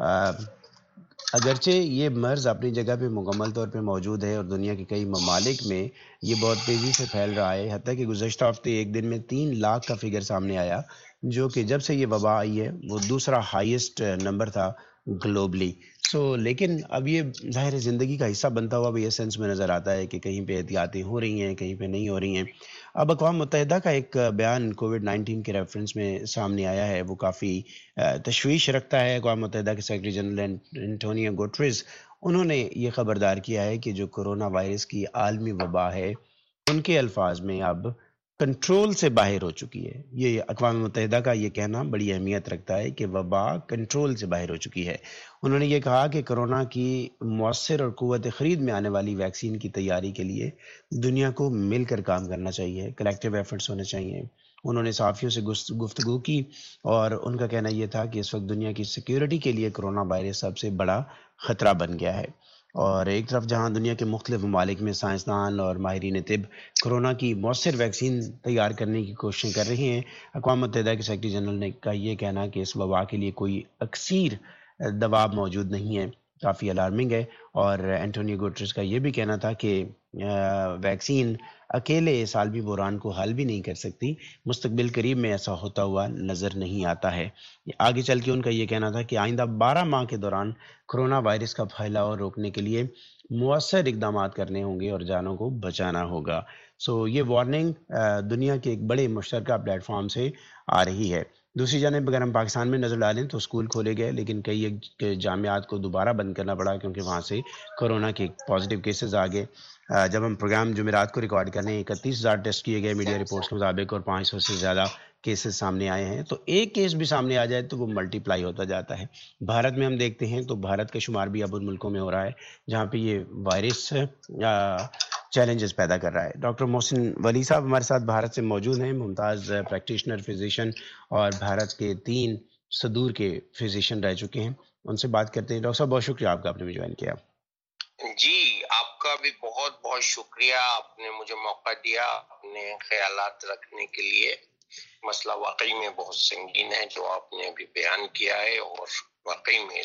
अगरचे ये मर्ज़ अपनी जगह पे मुकम्मल तौर पे मौजूद है और दुनिया के कई ममालिक में ये बहुत तेज़ी से फैल रहा है, हत्ता कि गुज़श्ता हफ्ते एक दिन में 3 लाख का फिगर सामने आया, जो कि जब से ये वबा आई है वो दूसरा हाईएस्ट नंबर था ग्लोबली। लेकिन अब ये ज़ाहिर है ज़िंदगी का हिस्सा बनता हुआ भी ये सेंस में नज़र आता है कि कहीं पे एहतियातें हो रही हैं, कहीं पे नहीं हो रही हैं। अब अक़वाम मुत्तहिदा का एक बयान कोविड-19 के रेफरेंस में सामने आया है, वो काफ़ी तशवीश रखता है। अक़वाम मुत्तहिदा के सेक्रेटरी जनरल एंटोनियो गुटेरेस, उन्होंने ये ख़बरदार किया है कि जो कोरोना वायरस की आलमी वबा है, उनके अल्फाज में अब कंट्रोल से बाहर हो चुकी है। ये अक़वाम मुत्तहिदा का ये कहना बड़ी अहमियत रखता है कि वबा कंट्रोल से बाहर हो चुकी है। उन्होंने ये कहा कि कोरोना की मौसर और क़ुव्वत ख़रीद में आने वाली वैक्सीन की तैयारी के लिए दुनिया को मिलकर काम करना चाहिए, कलेक्टिव एफर्ट्स होने चाहिए। उन्होंने सहाफ़ियों से गुफ्तगू की और उनका कहना यह था कि इस वक्त दुनिया की सिक्योरिटी के लिए कोरोना वायरस सबसे बड़ा ख़तरा बन गया है। और एक तरफ जहां दुनिया के मुख्तलिफ ममालिक में साइंसदान और माहिरीन तिब कोरोना की मौसर वैक्सीन तैयार करने की कोशिशें कर रही हैं, अक़वाम मुत्तहिदा के सेक्रेटरी जनरल ने का ये कहना कि इस वबा के लिए कोई अक्सीर दवा मौजूद नहीं है, काफ़ी अलार्मिंग है। और एंटोनियो गुटेरेस का ये भी कहना था कि वैक्सीन अकेले इस आलमी बहरान को हल भी नहीं कर सकती, मुस्तकबिल करीब में ऐसा होता हुआ नज़र नहीं आता है। आगे चल के उनका ये कहना था कि आइंदा 12 माह के दौरान कोरोना वायरस का फैलाव रोकने के लिए मुअस्सर इक़दाम करने होंगे और जानों को बचाना होगा। ये वार्निंग दुनिया के एक बड़े मुश्तरका प्लेटफॉर्म से आ रही है। दूसरी जानिब अगर हम पाकिस्तान में नज़र डालें तो स्कूल खोले गए, लेकिन कई जामियात को दोबारा बंद करना पड़ा क्योंकि वहाँ से कोरोना के पॉजिटिव केसेस आ गए। जब हम प्रोग्राम जुमेरात को रिकॉर्ड कर रहे हैं, 31,000 टेस्ट किए गए मीडिया रिपोर्ट्स के मुताबिक और 500 से ज़्यादा केसेस सामने आए हैं। तो एक केस भी सामने आ जाए तो वो मल्टीप्लाई होता जाता है। भारत में हम देखते हैं तो भारत का शुमार भी अब उन मुल्कों में हो रहा है जहाँ पे ये वायरस चैलेंजेस पैदा कर रहा है। डॉक्टर मोहसिन वली साहब हमारे साथ भारत से मौजूद हैं, मुमताज़ प्रैक्टिशनर फिजिशियन और भारत के 3 सदूर के फिजिशियन रह चुके हैं। उनसे बात करते हैं। डॉक्टर साहब, बहुत शुक्रिया आपका, आपने भी ज्वाइन किया। जी, आपका भी बहुत बहुत शुक्रिया, आपने मुझे मौका दिया अपने ख्यालात रखने के लिए। मसला वाकई में बहुत संगीन है जो आपने अभी बयान किया है, और वाकई में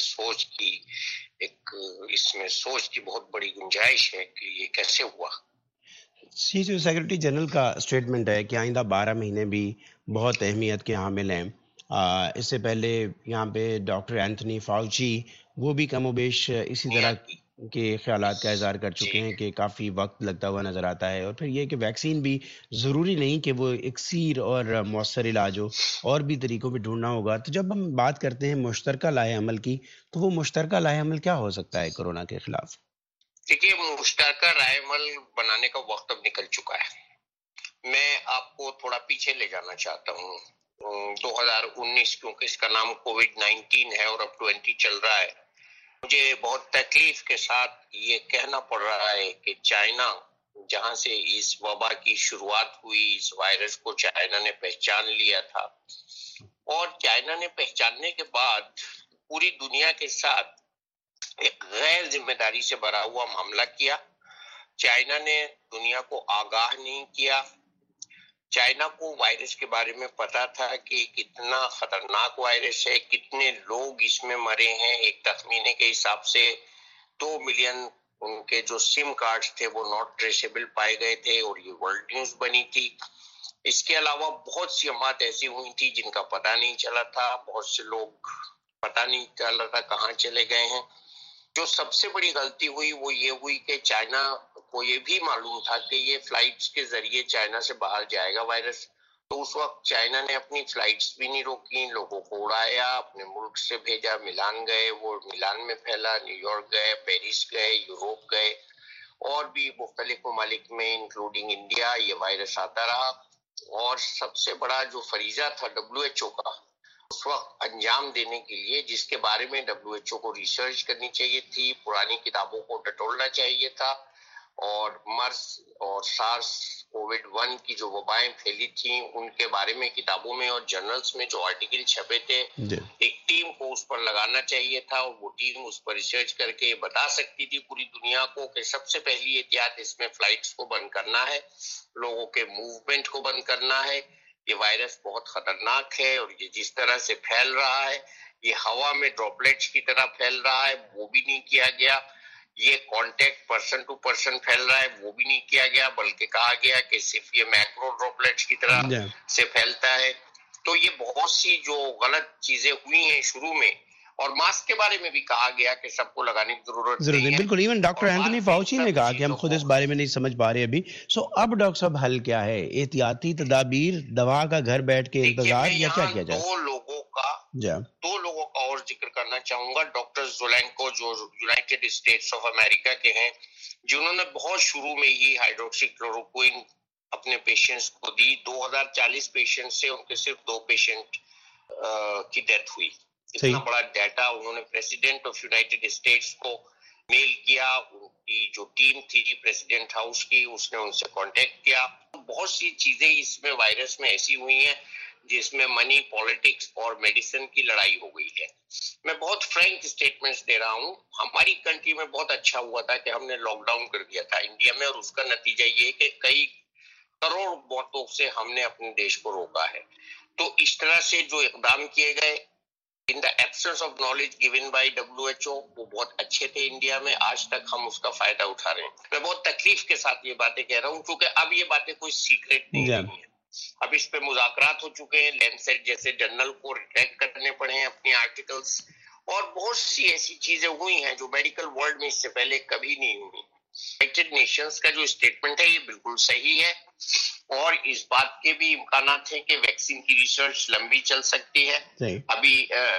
इसमें सोच की बहुत बड़ी गुंजाइश है कि ये कैसे हुआ। जी, जो सेक्रेटरी जनरल का स्टेटमेंट है कि आइंदा 12 महीने भी बहुत अहमियत के हामिल हैं। इससे पहले यहाँ पे डॉक्टर एंथनी फाउची, वो भी कमोबेश इसी तरह के ख्यालात का इज़हार कर चुके हैं कि काफ़ी वक्त लगता हुआ नज़र आता है। और फिर ये कि वैक्सीन भी ज़रूरी नहीं कि वो इक्सीर और मौसर इलाज हो, और भी तरीक़ों पे ढूंढना होगा। तो जब हम बात करते हैं मुश्तरका लाए अमल की, तो वो मुश्तरका लाए अमल क्या हो सकता है कोरोना के खिलाफ? देखिए, मुश्तरका राय अमल बनाने का वक्त अब निकल चुका है। मैं आपको थोड़ा पीछे ले जाना चाहता हूँ 2019, क्योंकि इसका नाम कोविड-19 है और अब 20 चल रहा है। मुझे बहुत तकलीफ के साथ ये कहना पड़ रहा है कि चाइना, जहां से इस वबा की शुरुआत हुई, इस वायरस को चाइना ने पहचान लिया था, और चाइना ने पहचानने के बाद पूरी दुनिया के साथ एक गैर जिम्मेदारी से भरा हुआ मामला किया। चाइना ने दुनिया को आगाह नहीं किया। चाइना को वायरस के बारे में पता था कि कितना खतरनाक वायरस है, कितने लोग इसमें मरे हैं। एक तखमीने के हिसाब से 2 मिलियन उनके जो सिम कार्ड्स थे वो नॉट ट्रेसेबल पाए गए थे, और ये वर्ल्ड न्यूज बनी थी। اس کے علاوہ بہت سی اموات ایسی ہوئی تھی جن کا پتہ نہیں چلا تھا، بہت سے لوگ پتہ نہیں چلا تھا کہاں چلے گئے ہیں۔ جو سب سے بڑی غلطی ہوئی وہ یہ ہوئی کہ چائنا کو یہ بھی معلوم تھا کہ یہ فلائٹس کے ذریعے چائنا سے باہر جائے گا وائرس، تو اس وقت چائنا نے اپنی فلائٹس بھی نہیں روکی، لوگوں کو اڑایا، اپنے ملک سے بھیجا، ملان گئے، وہ ملان میں پھیلا، نیو یارک گئے، پیرس گئے، یوروپ گئے، اور بھی مختلف ممالک میں انکلوڈنگ انڈیا یہ وائرس آتا رہا۔ اور سب سے بڑا جو فریضہ تھا WHO کا اس وقت انجام دینے کے لیے، جس کے بارے میں WHO کو ریسرچ کرنی چاہیے تھی، پرانی کتابوں کو ٹٹولنا چاہیے تھا، اور مرس اور سارس کووڈ-1 کی جو وبائیں پھیلی تھیں ان کے بارے میں کتابوں میں اور جرنلز میں جو آرٹیکل چھپے تھے، ایک ٹیم کو اس پر لگانا چاہیے تھا، اور وہ ٹیم اس پر ریسرچ کر کے بتا سکتی تھی پوری دنیا کو کہ سب سے پہلی احتیاط اس میں فلائٹس کو بند کرنا ہے، لوگوں کے موومنٹ کو بند کرنا ہے، یہ وائرس بہت خطرناک ہے اور یہ جس طرح سے پھیل رہا ہے، یہ ہوا میں ڈراپلیٹس کی طرح پھیل رہا ہے، وہ بھی نہیں کیا گیا، یہ کانٹیکٹ پرسن ٹو پرسن پھیل رہا ہے وہ بھی نہیں کیا گیا، بلکہ کہا گیا کہ صرف یہ میکرو ڈراپلیٹس کی طرح سے پھیلتا ہے۔ تو یہ بہت سی جو غلط چیزیں ہوئی ہیں شروع میں، اور ماسک کے بارے میں بھی کہا گیا کہ سب کو لگانے کی ضرورت نہیں ہے۔ بالکل، ایون ڈاکٹر اینتھونی فاؤچی نے کہا کہ ہم خود اس بارے میں نہیں سمجھ پا رہے ابھی۔ اب ڈاکٹر صاحب حل کیا ہے؟ احتیاطی تدابیر، دوا کا گھر بیٹھ کے انتظار، یا کیا کیا جائے؟ دو لوگوں کا اور ذکر کرنا چاہوں گا، ڈاکٹر زولینکو جو یونائٹیڈ اسٹیٹس آف امریکہ کے ہیں، جنہوں نے بہت شروع میں ہی ہائیڈروکسی کلوروکوئن اپنے پیشنٹس کو دی۔ 2040 پیشنٹ سے ان کے صرف 2 پیشنٹ کی ڈیتھ ہوئی۔ اتنا بڑا ڈیٹا انہوں نے پریزیڈنٹ آف یونائٹیڈ اسٹیٹس کو میل کیا، ان کی جو ٹیم تھی پریزیڈنٹ ہاؤس کی اس نے ان سے کانٹیکٹ کیا۔ بہت سی چیزیں اس میں وائرس میں ایسی ہوئی ہیں جس میں منی، پالیٹکس اور میڈیسن کی لڑائی ہو گئی ہے۔ میں بہت فرینک اسٹیٹمنٹس دے رہا ہوں، ہماری کنٹری میں بہت اچھا ہوا تھا کہ ہم نے لاک ڈاؤن کر دیا تھا انڈیا میں، اور اس کا نتیجہ یہ کہ کئی کروڑ موتوں سے ہم نے اپنے دیش کو روکا ہے۔ تو اس طرح سے جو اقدام کیے گئے in the absence of knowledge given by WHO وہ بہت اچھے تھے انڈیا میں، آج تک ہم اس کا فائدہ اٹھا رہے ہیں۔ میں بہت تکلیف کے ساتھ یہ باتیں کہہ رہا ہوں کیونکہ اب یہ باتیں کوئی سیکریٹ نہیں ہیں، اب اس پہ مذاکرات ہو چکے ہیں، لینسیٹ جیسے جرنل کو ریٹریکٹ کرنے پڑے ہیں اپنی آرٹیکلز، اور بہت سی ایسی چیزیں ہوئی ہیں جو میڈیکل ورلڈ میں اس سے پہلے کبھی نہیں ہوئی۔ یونائٹیڈ نیشنز کا جو اسٹیٹمنٹ ہے یہ بالکل صحیح ہے، اور اس بات کے بھی امکانات ہیں کہ ویکسین کی ریسرچ لمبی چل سکتی ہے۔ ابھی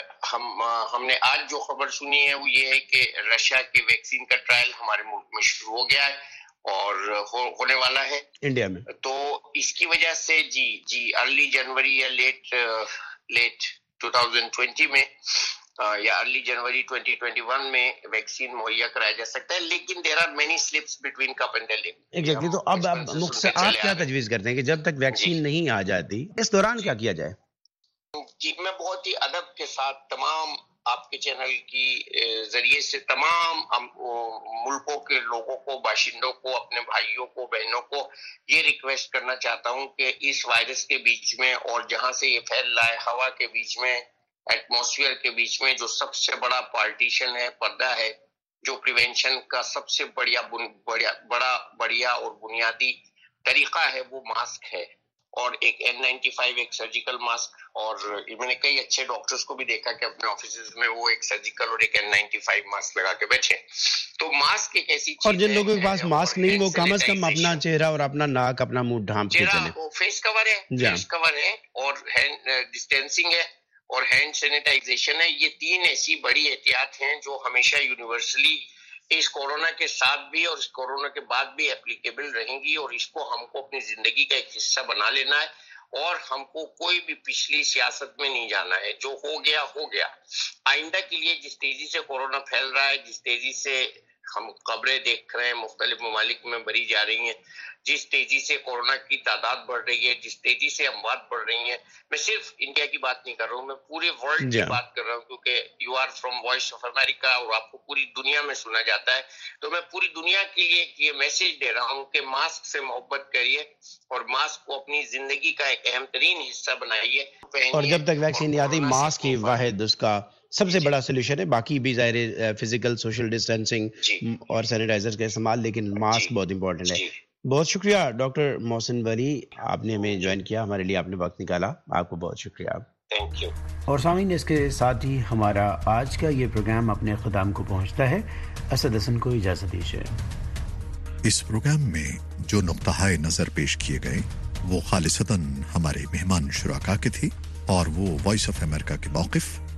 ہم نے آج جو خبر سنی ہے وہ یہ ہے کہ رشیا کی ویکسین کا ٹرائل ہمارے ملک میں شروع ہو گیا ہے اور ہونے والا ہے انڈیا میں۔ تو اس کی وجہ سے جی ارلی جنوری یا لیٹ 2020 میں یا ارلی جنوری 2021 میں ویکسین مہیا کرایا جا سکتا ہے، لیکن there are many slips between cup and delay. Exactly, تو اب آپ کیا تجویز کرتے ہیں کہ جب تک ویکسین نہیں آ جاتی اس دوران کیا کیا جائے؟ جی میں بہت ہی ادب کے ساتھ تمام آپ کے چینل کی ذریعے سے تمام ملکوں کے لوگوں کو، باشندوں کو، اپنے بھائیوں کو، بہنوں کو یہ ریکویسٹ کرنا چاہتا ہوں کہ اس وائرس کے بیچ میں اور جہاں سے یہ پھیل رہا ہے ہوا کے بیچ میں، ایٹماسفیئر کے بیچ میں جو سب سے بڑا پارٹیشن ہے، پردہ ہے، جو پریونشن کا سب سے بڑیا اور بنیادی طریقہ ہے وہ ماسک ہے، اور ایک N95 ایک سرجیکل ماسک، اور میں نے کئی اچھے ڈاکٹرز کو بھی دیکھا کہ اپنے آفیسز میں وہ ایک سرجیکل اور ایک N95 ماسک لگا کے بیٹھے۔ تو ماسک ایک ایسی چیز ہے، اور جن لوگوں کے پاس ماسک نہیں وہ کم از کم اپنا چہرہ اور اپنا ناک، اپنا منہ ڈھانپ کے چلیں۔ فیس کور ہے اور ہینڈ ڈسٹینسنگ ہے اور ہینڈ سینیٹائزیشن ہے، یہ 3 ایسی بڑی احتیاط ہیں جو ہمیشہ یونیورسلی اس کورونا کے ساتھ بھی اور اس کورونا کے بعد بھی اپلیکیبل رہیں گی، اور اس کو ہم کو اپنی زندگی کا ایک حصہ بنا لینا ہے، اور ہم کو کوئی بھی پچھلی سیاست میں نہیں جانا ہے۔ جو ہو گیا ہو گیا۔ آئندہ کے لیے جس تیزی سے کورونا پھیل رہا ہے، جس تیزی سے ہم خبریں دیکھ رہے ہیں مختلف ممالک میں بڑھی جا رہی ہیں، جس تیزی سے کورونا کی تعداد بڑھ رہی ہے، جس تیزی سے اموات بڑھ رہی ہیں، میں صرف انڈیا کی بات نہیں کر رہا ہوں، میں پورے ورلڈ کی بات کر رہا ہوں، کیونکہ you are from Voice of America اور آپ کو پوری دنیا میں سنا جاتا ہے، تو میں پوری دنیا کے لیے یہ میسج دے رہا ہوں کہ ماسک سے محبت کریے اور ماسک کو اپنی زندگی کا ایک اہم ترین حصہ بنائیے۔ اور جب تک ویکسین نہیں آتی ماسک ہی واحد اس کا سب سے بڑا سولوشن ہے، باقی بھی ظاہر فزیکل سوشل ڈسٹینسنگ اور سینیٹائزر کا استعمال، لیکن ماسک بہت امپورٹنٹ ہے۔ बहुत शुक्रिया डॉक्टर मोहसिन वली, आपने हमें ज्वाइन किया, हमारे लिए आपने वक्त निकाला, आपको बहुत शुक्रिया। Thank you. और सामीन, इसके साथ ही हमारा आज का ये प्रोग्राम अपने ख़ुदाम को पहुंचता है। असद हसन को इजाज़त दीजिए। इस प्रोग्राम में जो नुक्ताए नज़र पेश किए गए वो खालिसतन हमारे मेहमान शुराका के थे और वो वॉइस ऑफ अमेरिका के मौक़िफ़